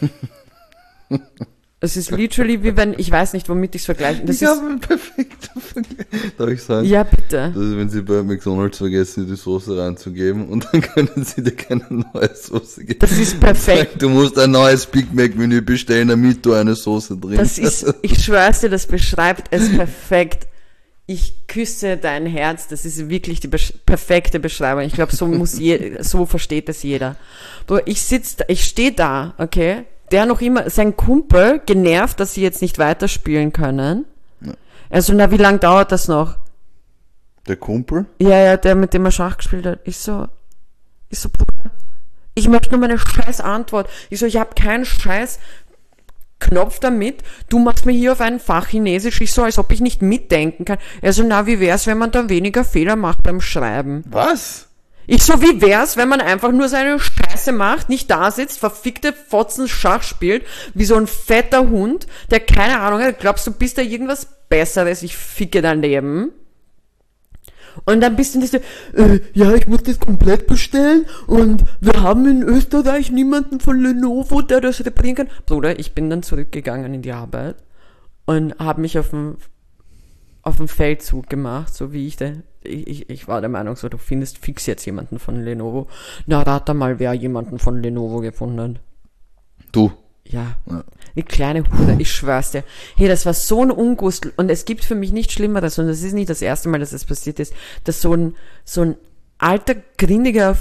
Es ist literally wie wenn, ich weiß nicht, womit ich es vergleiche. Ich habe einen perfekten Vergleich. Darf ich sagen? Ja, bitte. Das ist, wenn sie bei McDonald's vergessen, die Soße reinzugeben und dann können sie dir keine neue Soße geben. Das ist perfekt. Du musst ein neues Big Mac Menü bestellen, damit du eine Soße drin hast. Das ist, ich schwör's dir, das beschreibt es perfekt. Ich küsse dein Herz. Das ist wirklich die perfekte Beschreibung. Ich glaube, so versteht es jeder. Ich stehe da, okay? Der noch immer, sein Kumpel, genervt, dass sie jetzt nicht weiterspielen können. Ja. Also, na, wie lang dauert das noch? Der Kumpel? Ja, der, mit dem er Schach gespielt hat. Ich so, Bruder, ich möchte nur meine scheiß Antwort. Ich habe keinen scheiß Knopf damit. Du machst mir hier auf ein Fach Chinesisch. Ich so, als ob ich nicht mitdenken kann. Also, na, wie wär's, wenn man da weniger Fehler macht beim Schreiben? Was? Ich so, wie wär's, wenn man einfach nur seine Scheiße macht, nicht da sitzt, verfickte Fotzen Schach spielt, wie so ein fetter Hund, der keine Ahnung hat, glaubst du, bist da irgendwas Besseres, ich ficke dein Leben. Und dann bist du nicht so, ja, ich muss das komplett bestellen und wir haben in Österreich niemanden von Lenovo, der das reparieren kann. Bruder, ich bin dann zurückgegangen in die Arbeit und habe mich auf dem Feldzug gemacht, so wie ich war der Meinung, so, du findest fix jetzt jemanden von Lenovo. Na, rate mal, wer jemanden von Lenovo gefunden hat. Du. Ja. Die kleine Hude, ich schwör's dir. Hey, das war so ein Ungustel. Und es gibt für mich nichts Schlimmeres, und das ist nicht das erste Mal, dass das passiert ist, dass so ein alter, grindiger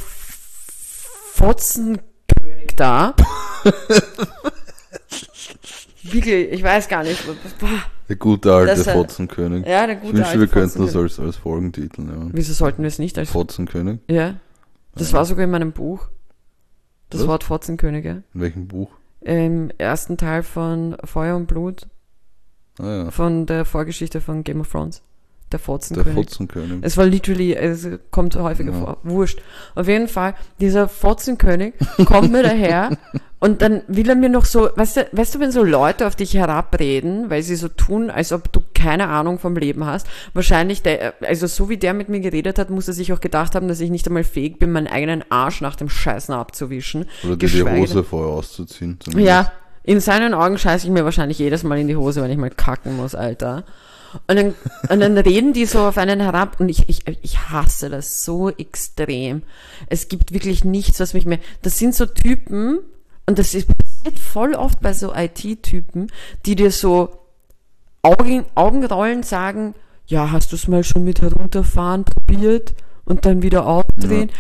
Fotzenkönig da wirklich, ich weiß gar nicht. Der gute alte Fotzenkönig. Ja, der gute alte Fotzenkönig. Ich wünschte, wir könnten das als Folgentitel nehmen. Wieso sollten wir es nicht als Fotzenkönig? Ja. Das war sogar in meinem Buch. Das Wort Fotzenkönige. In welchem Buch? Im ersten Teil von Feuer und Blut. Ah, ja. Von der Vorgeschichte von Game of Thrones. Der Fotzenkönig. Der Fotzenkönig. Es war literally, es kommt häufiger vor. Wurscht. Auf jeden Fall, dieser Fotzenkönig kommt mir daher und dann will er mir noch so, weißt du, wenn so Leute auf dich herabreden, weil sie so tun, als ob du keine Ahnung vom Leben hast, wahrscheinlich, also so wie der mit mir geredet hat, muss er sich auch gedacht haben, dass ich nicht einmal fähig bin, meinen eigenen Arsch nach dem Scheißen abzuwischen. Oder die Hose vorher auszuziehen. Zumindest. Ja, in seinen Augen scheiße ich mir wahrscheinlich jedes Mal in die Hose, wenn ich mal kacken muss, Alter. Und dann reden die so auf einen herab und ich hasse das so extrem. Es gibt wirklich nichts, was mich mehr, das sind so Typen, und das passiert voll oft bei so IT-Typen, die dir so Augenrollen sagen, ja, hast du es mal schon mit herunterfahren probiert und dann wieder aufdrehen?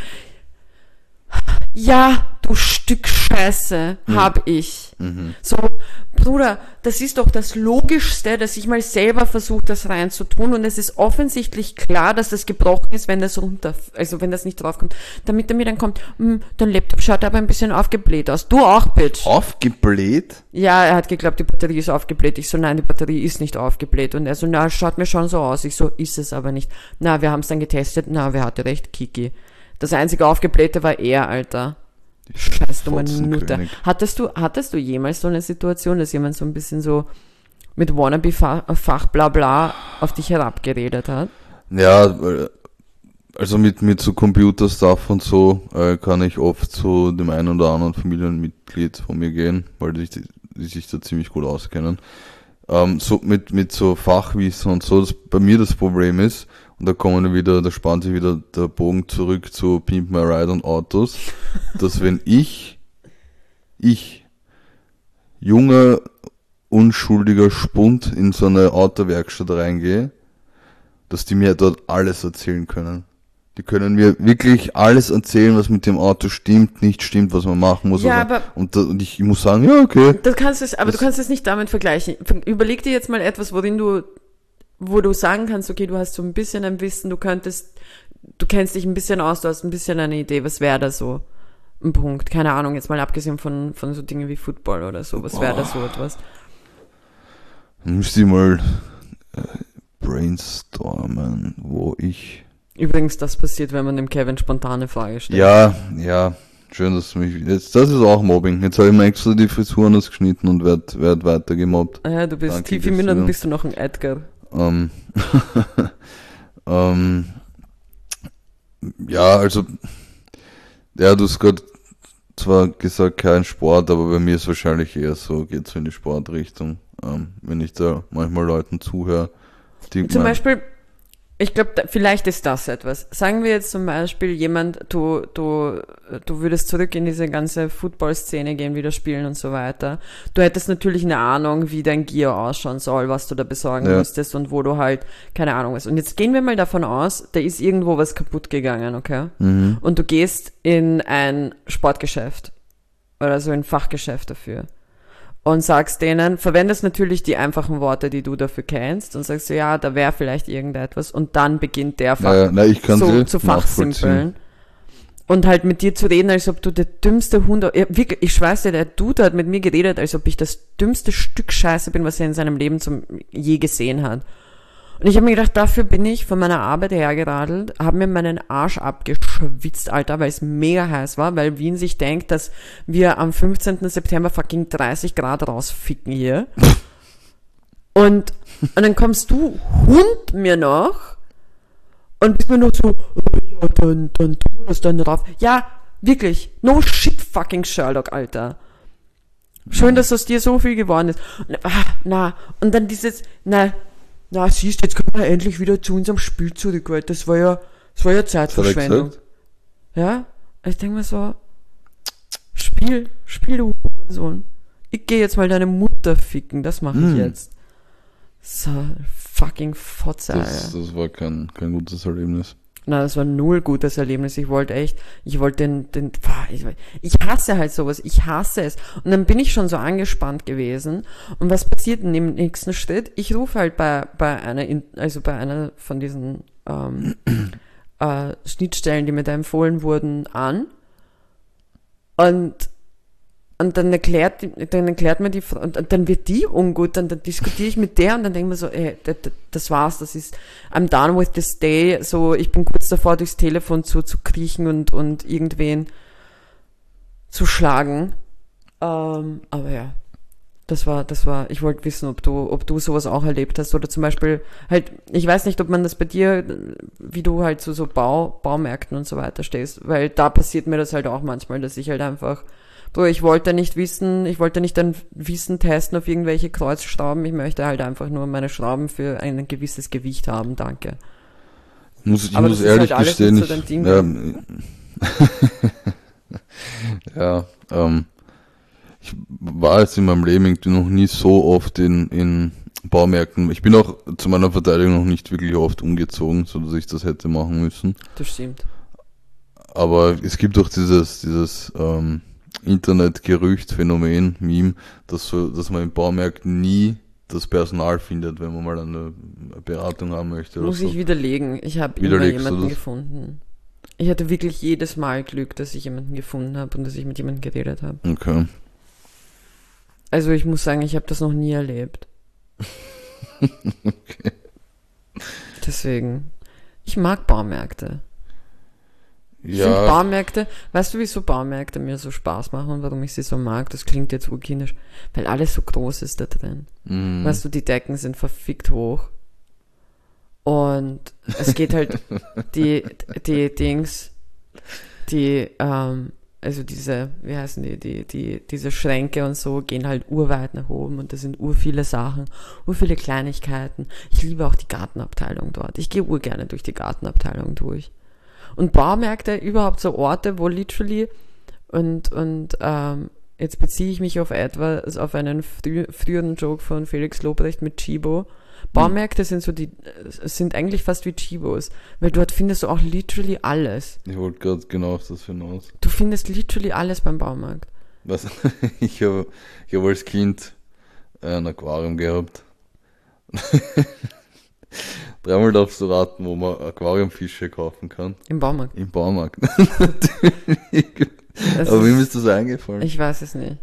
Ja, du Stück Scheiße, hab ich. So, Bruder, das ist doch das Logischste, dass ich mal selber versuche, das reinzutun, und es ist offensichtlich klar, dass das gebrochen ist, wenn das wenn das nicht draufkommt. Damit er mir dann kommt, dein Laptop schaut aber ein bisschen aufgebläht aus. Du auch, Bitch. Aufgebläht? Ja, er hat geglaubt, die Batterie ist aufgebläht. Ich so, nein, die Batterie ist nicht aufgebläht. Und er so, na, schaut mir schon so aus. Ich so, ist es aber nicht. Na, wir haben es dann getestet. Na, wer hatte recht? Kiki. Das einzige Aufgeblähte war er, Alter. Scheiß dumme Nutte. Hattest du jemals so eine Situation, dass jemand so ein bisschen so mit Wannabe-Fach bla bla auf dich herabgeredet hat? Ja, also mit so Computerstuff und so kann ich oft zu dem einen oder anderen Familienmitglied von mir gehen, weil die sich da ziemlich gut auskennen. So mit so Fachwissen und so, dass bei mir das Problem ist, und da spannt sich wieder der Bogen zurück zu Pimp My Ride und Autos, dass wenn ich, junger, unschuldiger Spund in so eine Autowerkstatt reingehe dass die mir dort alles erzählen können. Die können mir wirklich alles erzählen, was mit dem Auto stimmt, nicht stimmt, was man machen muss. Ja, oder, aber und ich muss sagen, ja, okay. du kannst es nicht damit vergleichen. Überleg dir jetzt mal etwas, wo du sagen kannst, okay, du hast so ein bisschen ein Wissen, du kennst dich ein bisschen aus, du hast ein bisschen eine Idee, was wäre da so ein Punkt? Keine Ahnung, jetzt mal abgesehen von so Dingen wie Football oder so, was wäre da so etwas? Müsste ich mal brainstormen, wo ich... Übrigens, das passiert, wenn man dem Kevin spontane Frage stellt. Ja, schön, dass du mich... Jetzt, das ist auch Mobbing. Jetzt habe ich mir extra die Frisuren anders geschnitten und werd weiter gemobbt. Ja, du bist Danke, tief im Inneren, bist du noch ein Edgar. Ja, also, ja, du hast gerade zwar gesagt, kein Sport, aber bei mir ist wahrscheinlich eher so, geht so in die Sportrichtung, wenn ich da manchmal Leuten zuhöre. Zum Beispiel, ich glaube, vielleicht ist das etwas. Sagen wir jetzt zum Beispiel jemand, du würdest zurück in diese ganze Football-Szene gehen, wieder spielen und so weiter. Du hättest natürlich eine Ahnung, wie dein Gear ausschauen soll, was du da besorgen müsstest und wo du halt, keine Ahnung was. Und jetzt gehen wir mal davon aus, da ist irgendwo was kaputt gegangen, okay? Mhm. Und du gehst in ein Sportgeschäft oder so ein Fachgeschäft dafür. Und sagst denen, verwendest natürlich die einfachen Worte, die du dafür kennst und sagst so, ja, da wäre vielleicht irgendetwas und dann beginnt der ich kann so zu fachsimpeln und halt mit dir zu reden, als ob du der dümmste Hund, ja, wirklich, ich schwör's dir, der Dude hat mit mir geredet, als ob ich das dümmste Stück Scheiße bin, was er in seinem Leben je gesehen hat. Und ich habe mir gedacht, dafür bin ich von meiner Arbeit hergeradelt, habe mir meinen Arsch abgeschwitzt, Alter, weil es mega heiß war, weil Wien sich denkt, dass wir am 15. September fucking 30 Grad rausficken hier. Und dann kommst du, Hund, mir noch und bist mir noch so, ja, dann tu das dann drauf. Ja, wirklich, no shit fucking Sherlock, Alter. Schön, dass aus dir so viel geworden ist. Und dann dieses, siehst, jetzt können wir endlich wieder zu unserem Spiel zurück, weil das war ja Zeitverschwendung. Ja? Ich denke mir so, Spiel, du Sohn. Ich gehe jetzt mal deine Mutter ficken, das mache ich jetzt. So, fucking Fotze, Alter. Das war kein gutes Erlebnis. Nein, das war null gutes Erlebnis. Ich hasse halt sowas. Ich hasse es. Und dann bin ich schon so angespannt gewesen. Und was passiert denn im nächsten Schritt? Ich rufe halt bei einer von diesen Schnittstellen, die mir da empfohlen wurden, an. Und dann erklärt mir die Frau, und dann wird die ungut, dann diskutiere ich mit der und dann denke ich mir so, ey, das war's, I'm done with this day, so, ich bin kurz davor, durchs Telefon zu kriechen und irgendwen zu schlagen. Aber ja, das war, ich wollte wissen, ob du sowas auch erlebt hast, oder zum Beispiel halt, ich weiß nicht, ob man das bei dir, wie du halt zu so Baumärkten und so weiter stehst, weil da passiert mir das halt auch manchmal, dass ich halt einfach, ich wollte nicht ein Wissen testen auf irgendwelche Kreuzschrauben, ich möchte halt einfach nur meine Schrauben für ein gewisses Gewicht haben, danke. Ich muss ehrlich gestehen, ich war jetzt in meinem Leben irgendwie noch nie so oft in Baumärkten. Ich bin auch zu meiner Verteidigung noch nicht wirklich oft umgezogen, so dass ich das hätte machen müssen. Das stimmt. Aber es gibt auch dieses Internetgerücht-Phänomen, Meme, dass man in Baumärkten nie das Personal findet, wenn man mal eine Beratung haben möchte. Muss ich widerlegen. Ich habe immer jemanden gefunden. Ich hatte wirklich jedes Mal Glück, dass ich jemanden gefunden habe und dass ich mit jemandem geredet habe. Okay. Also ich muss sagen, ich habe das noch nie erlebt. Okay. Deswegen. Ich mag Baumärkte. Ich Ja. finde Baumärkte, weißt du, wieso Baumärkte mir so Spaß machen und warum ich sie so mag? Das klingt jetzt urkindisch, weil alles so groß ist da drin. Mhm. Weißt du, die Decken sind verfickt hoch. Und es geht halt, die Dings, also diese, wie heißen diese Schränke und so, gehen halt urweit nach oben und da sind urviele Sachen, urviele Kleinigkeiten. Ich liebe auch die Gartenabteilung dort. Ich gehe urgerne durch die Gartenabteilung durch. Und Baumärkte, überhaupt so Orte, wo literally, und jetzt beziehe ich mich auf einen früheren Joke von Felix Lobrecht mit Chibo, Baumärkte sind eigentlich fast wie Chibos, weil dort findest du auch literally alles. Ich wollte gerade genau auf das hinaus. Du findest literally alles beim Baumarkt. Was? Ich hab als Kind ein Aquarium gehabt. Dreimal darfst du raten, wo man Aquariumfische kaufen kann. Im Baumarkt. Im Baumarkt. Natürlich. Aber wem ist das eingefallen? Ich weiß es nicht.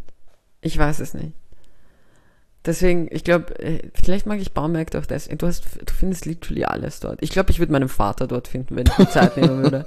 Deswegen, ich glaube, vielleicht mag ich Baumärkte auch deswegen. Du findest literally alles dort. Ich glaube, ich würde meinen Vater dort finden, wenn ich mir Zeit nehmen würde.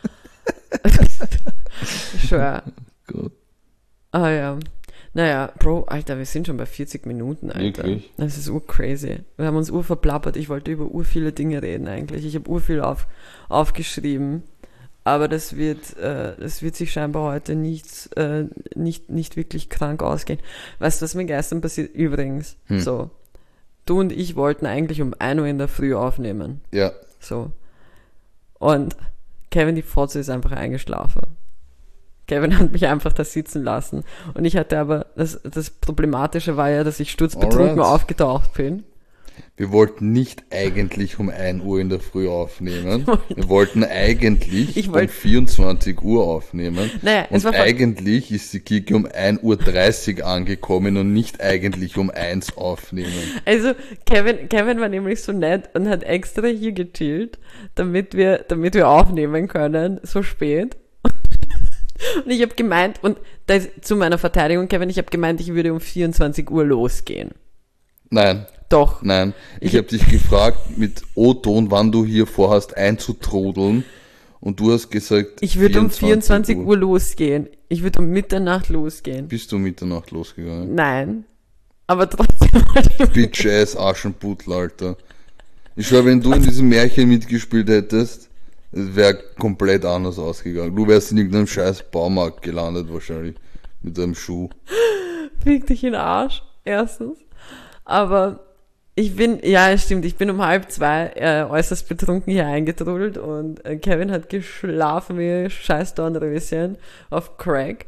Ich schwör. Gut. Ah ja. Naja, Bro, Alter, wir sind schon bei 40 Minuten, Alter. Wirklich? Das ist crazy. Wir haben uns verplappert. Ich wollte über viele Dinge reden eigentlich. Ich habe viel aufgeschrieben. Aber das wird sich scheinbar heute nicht wirklich krank ausgehen. Weißt du, was mir gestern passiert? Übrigens, so. Du und ich wollten eigentlich um 1 Uhr in der Früh aufnehmen. Ja. So. Und Kevin, die Fotze, ist einfach eingeschlafen. Kevin hat mich einfach da sitzen lassen. Und ich hatte aber, das Problematische war ja, dass ich sturzbetrunken aufgetaucht bin. Wir wollten nicht eigentlich um 1 Uhr in der Früh aufnehmen. Wir wollten eigentlich um 24 Uhr aufnehmen. Naja, und eigentlich ist die Kiki um 1:30 Uhr angekommen und nicht eigentlich um 1 aufnehmen. Also Kevin war nämlich so nett und hat extra hier gechillt, damit wir aufnehmen können, so spät. Und ich habe gemeint, und das, zu meiner Verteidigung, Kevin, ich habe gemeint, ich würde um 24 Uhr losgehen. Nein. Doch. Nein. Ich habe dich gefragt mit O-Ton, wann du hier vorhast einzutrudeln, und du hast gesagt, ich würde um 24 Uhr losgehen. Ich würde um Mitternacht losgehen. Bist du um Mitternacht losgegangen? Nein. Aber trotzdem. Bitch-ass Aschenputtel, Alter. Ich schwör, wenn du in diesem Märchen mitgespielt hättest, es wäre komplett anders ausgegangen. Du wärst in irgendeinem scheiß Baumarkt gelandet wahrscheinlich. Mit deinem Schuh. Fick dich in den Arsch, erstens. Aber ich bin um 1:30 äußerst betrunken hier eingetrudelt und Kevin hat geschlafen wie scheiß Dornröschen auf Crack.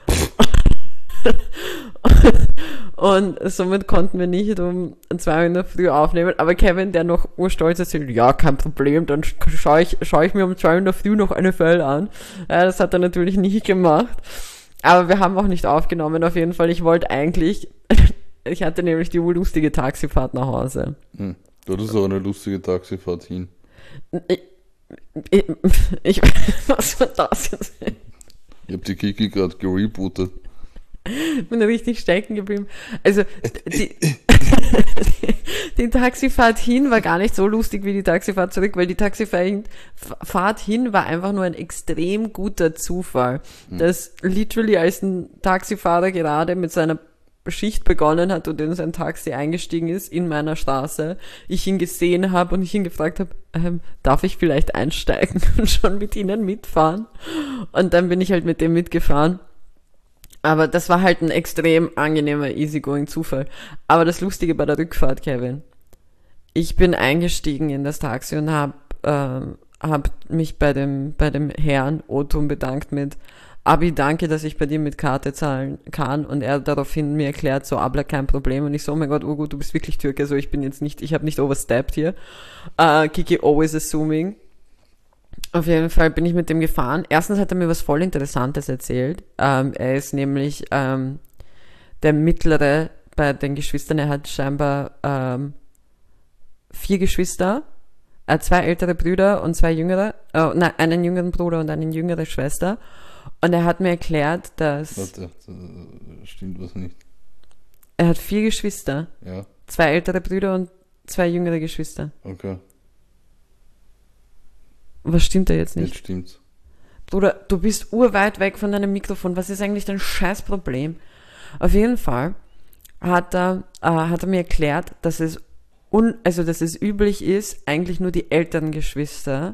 Und somit konnten wir nicht um 2 Uhr in der Früh aufnehmen. Aber Kevin, der noch urstolz erzählt, ja, kein Problem, dann schaue ich mir um 2 Uhr in der Früh noch eine Fell an. Ja, das hat er natürlich nicht gemacht. Aber wir haben auch nicht aufgenommen, auf jeden Fall. Ich wollte eigentlich, ich hatte nämlich die lustige Taxifahrt nach Hause. Du hattest auch eine lustige Taxifahrt hin. Was war das jetzt? Ich hab die Kiki gerade gerebootet. Bin richtig stecken geblieben. Also, die Taxifahrt hin war gar nicht so lustig wie die Taxifahrt zurück, weil die Taxifahrt hin war einfach nur ein extrem guter Zufall. Dass literally als ein Taxifahrer gerade mit seiner Schicht begonnen hat und in sein Taxi eingestiegen ist in meiner Straße, ich ihn gesehen habe und ich ihn gefragt habe, darf ich vielleicht einsteigen und schon mit ihnen mitfahren? Und dann bin ich halt mit dem mitgefahren. Aber das war halt ein extrem angenehmer, easygoing Zufall. Aber das Lustige bei der Rückfahrt, Kevin, ich bin eingestiegen in das Taxi und hab mich bei dem Herrn Oton bedankt mit Abi, danke, dass ich bei dir mit Karte zahlen kann. Und er daraufhin mir erklärt, so, Abla, kein Problem. Und ich so, oh mein Gott, Urgut, du bist wirklich Türke, also ich habe nicht overstepped hier. Kiki always assuming. Auf jeden Fall bin ich mit dem gefahren. Erstens hat er mir was voll Interessantes erzählt. Er ist nämlich der Mittlere bei den Geschwistern. Er hat scheinbar 4 Geschwister, 2 ältere Brüder und 2 jüngere, einen jüngeren Bruder und eine jüngere Schwester. Und er hat mir erklärt, dass... Warte, stimmt was nicht. Er hat 4 Geschwister. Ja. 2 ältere Brüder und 2 jüngere Geschwister. Okay. Was stimmt da jetzt nicht? Jetzt stimmt's. Bruder, du bist urweit weg von deinem Mikrofon. Was ist eigentlich dein Scheißproblem? Auf jeden Fall hat er mir erklärt, dass es üblich ist, eigentlich nur die älteren Geschwister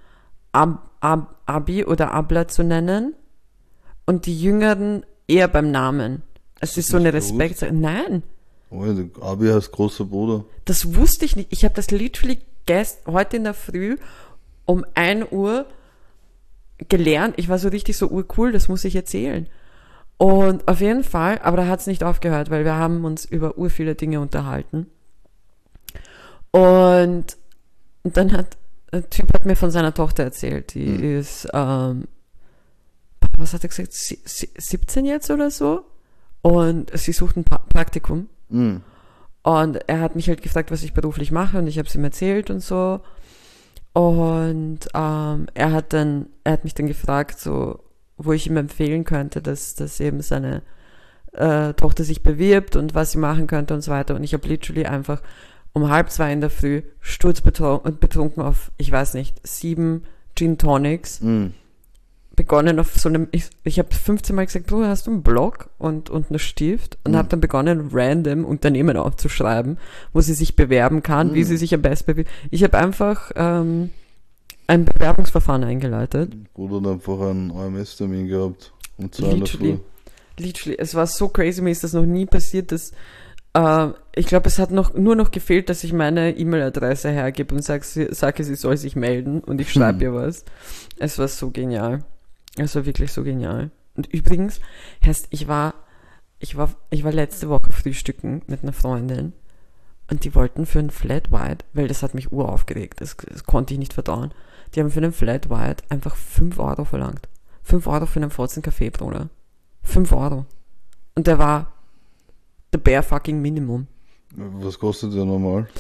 Abi oder Abla zu nennen und die Jüngeren eher beim Namen. Es ist so eine Respekt. Nein. Oh, Abi heißt großer Bruder. Das wusste ich nicht. Ich habe das literally heute in der Früh um 1 Uhr gelernt. Ich war so richtig so urcool, das muss ich erzählen. Und auf jeden Fall, aber da hat es nicht aufgehört, weil wir haben uns über viele Dinge unterhalten. Und dann ein Typ hat mir von seiner Tochter erzählt, die ist, was hat er gesagt, 17 jetzt oder so? Und sie sucht ein Praktikum. Mhm. Und er hat mich halt gefragt, was ich beruflich mache, und ich habe es ihm erzählt und so. Und er hat mich dann gefragt, so, wo ich ihm empfehlen könnte, dass eben seine Tochter sich bewirbt und was sie machen könnte und so weiter. Und ich habe literally einfach um 1:30 in der Früh sturzbetrunken auf, ich weiß nicht, 7 Gin Tonics begonnen auf so einem, ich habe 15 Mal gesagt, du hast einen Block und einen Stift, und habe dann begonnen, random Unternehmen aufzuschreiben, wo sie sich bewerben kann, wie sie sich am besten bewirbt. Ich habe einfach ein Bewerbungsverfahren eingeleitet. Oder einfach einen AMS-Termin gehabt. Um 2 in der Früh. Literally, es war so crazy, mir ist das noch nie passiert, dass ich glaube, es hat nur noch gefehlt, dass ich meine E-Mail-Adresse hergebe und sage, sie soll sich melden, und ich schreibe ihr was. Es war so genial. Es war wirklich so genial. Und übrigens, ich war letzte Woche frühstücken mit einer Freundin, und die wollten für einen Flat White, weil das hat mich uraufgeregt, das konnte ich nicht verdauen. Die haben für einen Flat White einfach 5 Euro verlangt. 5 Euro für einen Furzen Kaffee, Bruder. 5 Euro. Und der war the bare fucking Minimum. Was kostet der normal?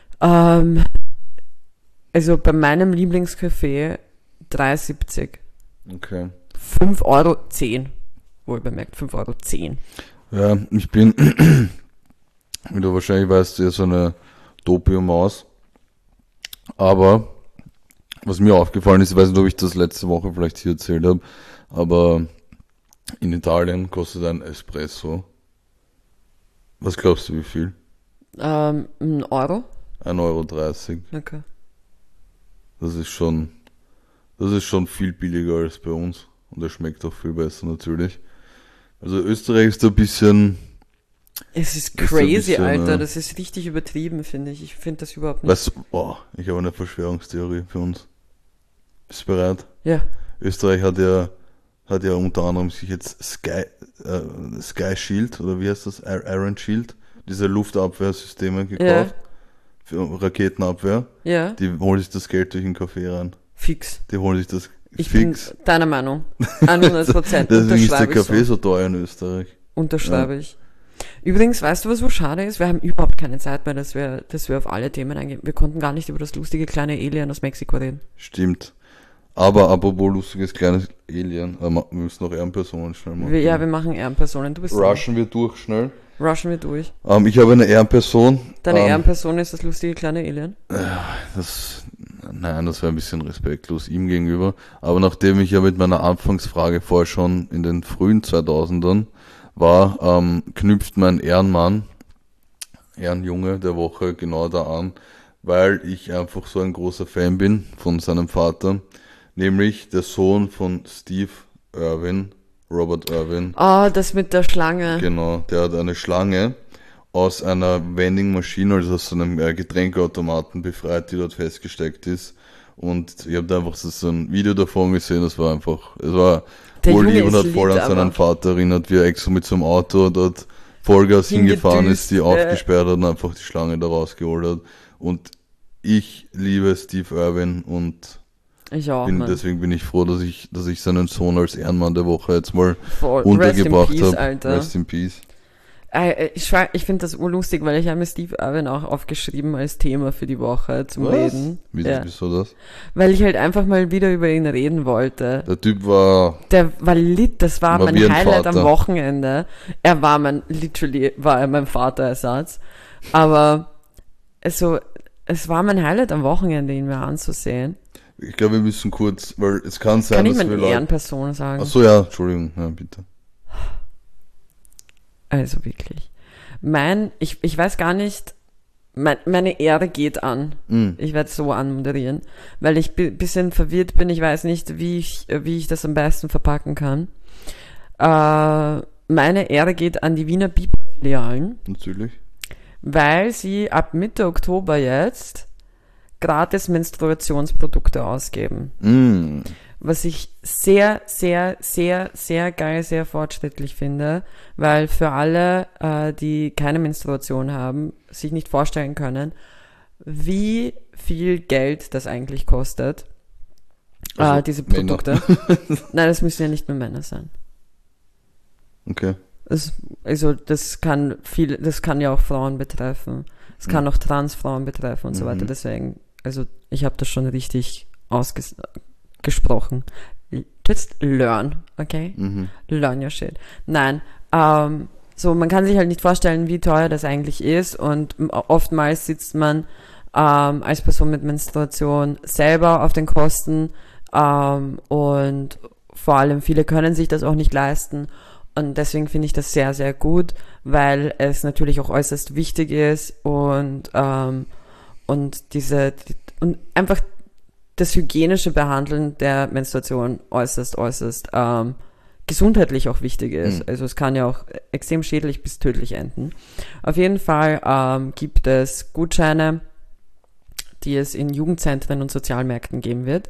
Also bei meinem Lieblingscafé 3,70. Okay. 5,10 Euro. Wohl bemerkt, 5,10 Euro. Ja, ich bin, wie du wahrscheinlich weißt, ja so eine Dopium-Maus. Aber, was mir aufgefallen ist, ich weiß nicht, ob ich das letzte Woche vielleicht hier erzählt habe, aber in Italien kostet ein Espresso. Was glaubst du, wie viel? 1 Euro? 1,30 Euro. Okay. Das ist schon viel billiger als bei uns. Und das schmeckt auch viel besser natürlich. Also Österreich ist ein bisschen... Es ist crazy, bisschen, Alter. Das ist richtig übertrieben, finde ich. Ich finde das überhaupt nicht. Weißt du, ich habe eine Verschwörungstheorie für uns. Bist du bereit? Ja. Österreich hat ja unter anderem sich jetzt Sky Shield, oder wie heißt das? Iron Shield, diese Luftabwehrsysteme gekauft. Für Raketenabwehr. Ja. Die holen sich das Geld durch den Kaffee rein. Fix. Die holen sich das Ich fix. bin deiner Meinung. 100%. Deswegen ist der Unterschreibe ich Kaffee so teuer in Österreich. Unterschreibe ich. Übrigens, weißt du, was so schade ist? Wir haben überhaupt keine Zeit mehr, dass wir auf alle Themen eingehen. Wir konnten gar nicht über das lustige kleine Alien aus Mexiko reden. Stimmt. Aber apropos lustiges kleines Alien, wir müssen noch Ehrenpersonen schnell machen. Wir machen Ehrenpersonen. Du bist Rushen wir durch schnell. Rushen wir durch. Ich habe eine Ehrenperson. Deine Ehrenperson ist das lustige kleine Alien? Das wäre ein bisschen respektlos ihm gegenüber. Aber nachdem ich ja mit meiner Anfangsfrage vorher schon in den frühen 2000ern war, knüpft mein Ehrenmann, Ehrenjunge der Woche genau da an, weil ich einfach so ein großer Fan bin von seinem Vater, nämlich der Sohn von Steve Irwin, Robert Irwin. Das mit der Schlange. Genau, der hat eine Schlange aus einer Vending Machine, also aus so einem Getränkeautomaten befreit, die dort festgesteckt ist. Und ich habe da einfach so ein Video davon gesehen, es war Der wohl Junge lieb und ist hat voll lieb, an seinen aber- Vater erinnert, wie er extra mit so einem Auto dort Vollgas hingefahren ist, die Hingedüst, aufgesperrt hat und einfach die Schlange da rausgeholt hat. Und ich liebe Steve Irwin und Ich auch, Mann. deswegen bin ich froh, dass ich seinen Sohn als Ehrenmann der Woche jetzt mal Voll. untergebracht Rest in Peace, habe. Alter. Rest in Peace. Ich finde das urlustig, weil ich habe mir Steve Irwin auch aufgeschrieben als Thema für die Woche zum Reden. Ja. Wieso das? Weil ich halt einfach mal wieder über ihn reden wollte. Der Typ war Der war lit, das war War mein wie ein Highlight Vater. am Wochenende. Literally war er mein Vaterersatz. Aber es war mein Highlight am Wochenende, ihn mir anzusehen. Ich glaube, wir müssen kurz, weil es kann sein, Kann ich dass wir meine Leute... Ehrenperson sagen? Achso, ja, Entschuldigung, ja, bitte. Also wirklich. Ich weiß gar nicht, meine Ehre geht an. Ich werde so anmoderieren, weil ich bisschen verwirrt bin. Ich weiß nicht, wie ich das am besten verpacken kann. Meine Ehre geht an die Wiener Biber-Filialen, Natürlich. weil sie ab Mitte Oktober jetzt gratis Menstruationsprodukte ausgeben. Was ich sehr, sehr, sehr, sehr geil, sehr fortschrittlich finde, weil für alle, die keine Menstruation haben, sich nicht vorstellen können, wie viel Geld das eigentlich kostet, Also diese Männer. Produkte. Nein, das müssen ja nicht nur Männer sein. Okay. Das kann ja auch Frauen betreffen. Es kann auch Transfrauen betreffen und so weiter. Deswegen, also ich habe das schon richtig ausgesprochen. Just learn, okay? Learn your shit. Nein, so man kann sich halt nicht vorstellen, wie teuer das eigentlich ist und oftmals sitzt man als Person mit Menstruation selber auf den Kosten und vor allem viele können sich das auch nicht leisten. Und deswegen finde ich das sehr, sehr gut, weil es natürlich auch äußerst wichtig ist und einfach das hygienische Behandeln der Menstruation äußerst gesundheitlich auch wichtig ist. Also es kann ja auch extrem schädlich bis tödlich enden. Auf jeden Fall gibt es Gutscheine, die es in Jugendzentren und Sozialmärkten geben wird.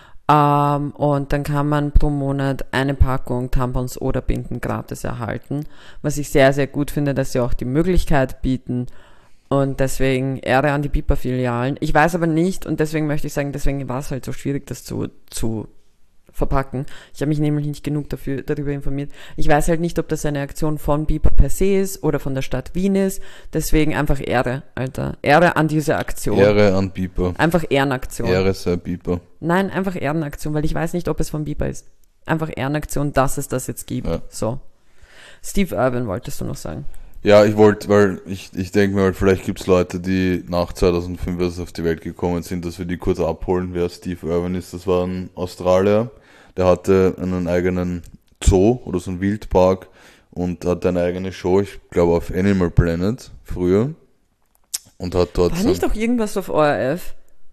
Und dann kann man pro Monat eine Packung Tampons oder Binden gratis erhalten, was ich sehr, sehr gut finde, dass sie auch die Möglichkeit bieten und deswegen Ehre an die Bipa-Filialen. Ich weiß aber nicht und deswegen möchte ich sagen, deswegen war es halt so schwierig, das zu verpacken. Ich habe mich nämlich nicht genug darüber informiert. Ich weiß halt nicht, ob das eine Aktion von Bipa per se ist oder von der Stadt Wien ist. Deswegen einfach Ehre, Alter. Ehre an diese Aktion. Ehre an Bipa. Einfach Ehrenaktion. Ehre sei Bipa. Nein, einfach Ehrenaktion, weil ich weiß nicht, ob es von Bipa ist. Einfach Ehrenaktion, dass es das jetzt gibt. Ja. So. Steve Irwin wolltest du noch sagen. Ja, weil ich denke mir halt, vielleicht gibt's Leute, die nach 2005 erst auf die Welt gekommen sind, dass wir die kurz abholen, wer Steve Irwin ist. Das war ein Australier, der hatte einen eigenen Zoo oder so einen Wildpark und hatte eine eigene Show, ich glaube auf Animal Planet früher. Und hat dort War nicht auch irgendwas auf ORF?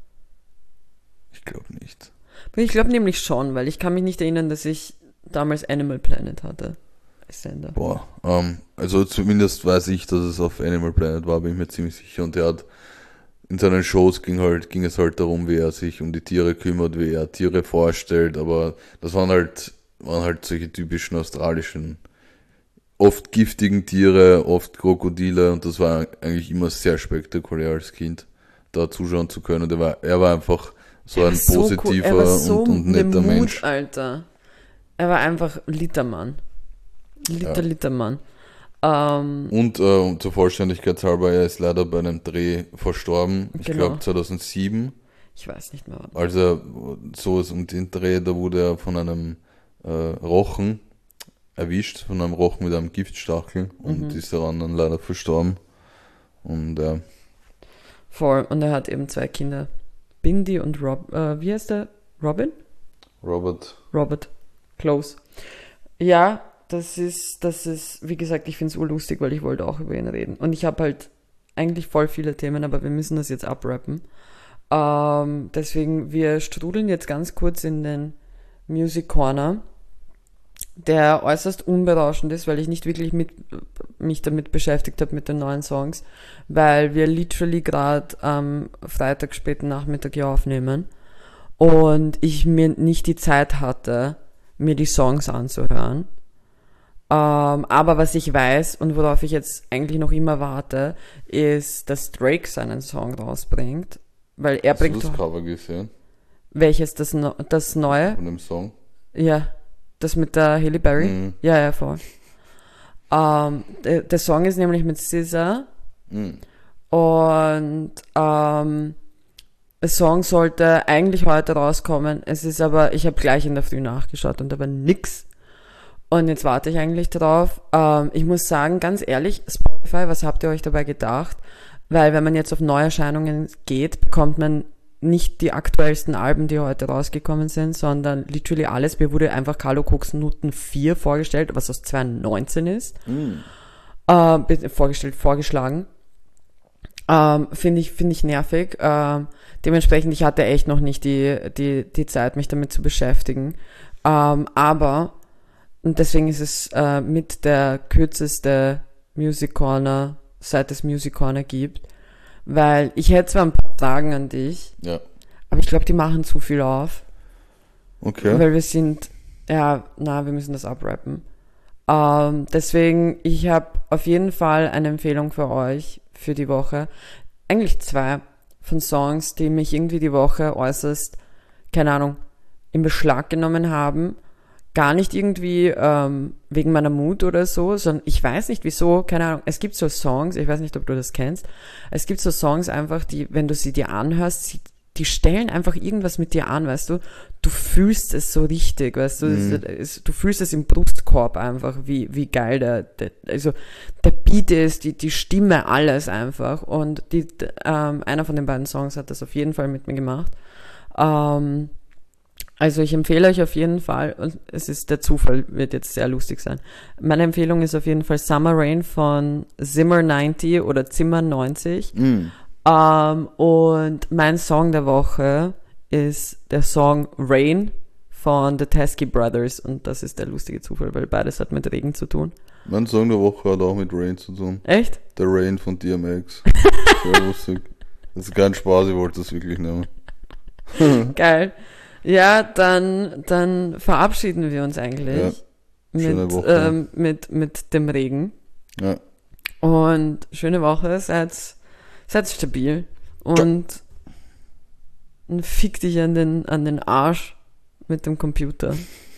Ich glaube nicht. Ich glaube nämlich schon, weil ich kann mich nicht erinnern, dass ich damals Animal Planet hatte. Als Sender. Boah, also zumindest weiß ich, dass es auf Animal Planet war, bin ich mir ziemlich sicher. Und er hat in seinen Shows ging es halt darum, wie er sich um die Tiere kümmert, wie er Tiere vorstellt, aber das waren halt solche typischen australischen, oft giftigen Tiere, oft Krokodile und das war eigentlich immer sehr spektakulär als Kind, da zuschauen zu können. Und er war einfach so ein positiver Er war so und netter Mut, Mensch. Alter. Er war einfach Litermann. Litermann. Und zur Vollständigkeit halber, er ist leider bei einem Dreh verstorben. Ich Genau. glaube 2007. Ich weiß nicht mehr. Also so ist um den Dreh, da wurde er von einem Rochen erwischt, von einem Rochen mit einem Giftstachel und ist daran dann leider verstorben. Und Voll. Und er hat eben 2 Kinder. Bindi und wie heißt der? Robin? Robert. Close. Ja, das ist, wie gesagt, ich finde es urlustig, weil ich wollte auch über ihn reden. Und ich habe halt eigentlich voll viele Themen, aber wir müssen das jetzt abrappen. Deswegen, wir strudeln jetzt ganz kurz in den Music Corner, der äußerst unberauschend ist, weil ich nicht wirklich mich damit beschäftigt habe mit den neuen Songs, weil wir literally gerade am Freitag späten Nachmittag hier aufnehmen und ich mir nicht die Zeit hatte, mir die Songs anzuhören. Aber was ich weiß und worauf ich jetzt eigentlich noch immer warte, ist, dass Drake seinen Song rausbringt, weil er Hast du bringt das Cover gesehen welches, das neue? von dem Song? Ja, das mit der Halle Berry. Ja, voll. Der Song ist nämlich mit SZA und der Song sollte eigentlich heute rauskommen. Es ist aber, ich habe gleich in der Früh nachgeschaut und da war nix. Und jetzt warte ich eigentlich drauf. Ich muss sagen, ganz ehrlich, Spotify, was habt ihr euch dabei gedacht? Weil wenn man jetzt auf Neuerscheinungen geht, bekommt man nicht die aktuellsten Alben, die heute rausgekommen sind, sondern literally alles. Mir wurde einfach Carlo Cooks Noten 4 vorgestellt, was aus 2019 ist. Vorgeschlagen. Finde ich nervig. Dementsprechend, ich hatte echt noch nicht die Zeit, mich damit zu beschäftigen. Aber, und deswegen ist es mit der kürzeste Music Corner, seit es Music Corner gibt. Weil ich hätte zwar ein paar Fragen an dich, Ja. aber ich glaube, die machen zu viel auf. Okay. Weil wir müssen das abrappen. Deswegen, ich habe auf jeden Fall eine Empfehlung für euch für die Woche. Eigentlich 2. von Songs, die mich irgendwie die Woche äußerst, keine Ahnung, in Beschlag genommen haben. Gar nicht irgendwie wegen meiner Mut oder so, sondern ich weiß nicht wieso, keine Ahnung. Es gibt so Songs, ich weiß nicht, ob du das kennst, es gibt so Songs einfach, die, wenn du sie dir anhörst, die stellen einfach irgendwas mit dir an, weißt du. Du fühlst es so richtig, weißt du. Du fühlst es im Brustkorb einfach, wie geil also der Beat ist, die Stimme, alles einfach. Und einer von den beiden Songs hat das auf jeden Fall mit mir gemacht. Also ich empfehle euch auf jeden Fall, und es ist, der Zufall wird jetzt sehr lustig sein. Meine Empfehlung ist auf jeden Fall Summer Rain von Zimmer 90 oder Zimmer 90. Und mein Song der Woche ist der Song Rain von The Teskey Brothers, und das ist der lustige Zufall, weil beides hat mit Regen zu tun. Mein Song der Woche hat auch mit Rain zu tun. Echt? Der Rain von DMX. Sehr lustig. Das ist kein Spaß, ich wollte das wirklich nehmen. Geil. Ja, dann verabschieden wir uns eigentlich schöne Woche. Mit dem Regen. Ja. Und schöne Woche, seid stabil und fick dich an den Arsch mit dem Computer.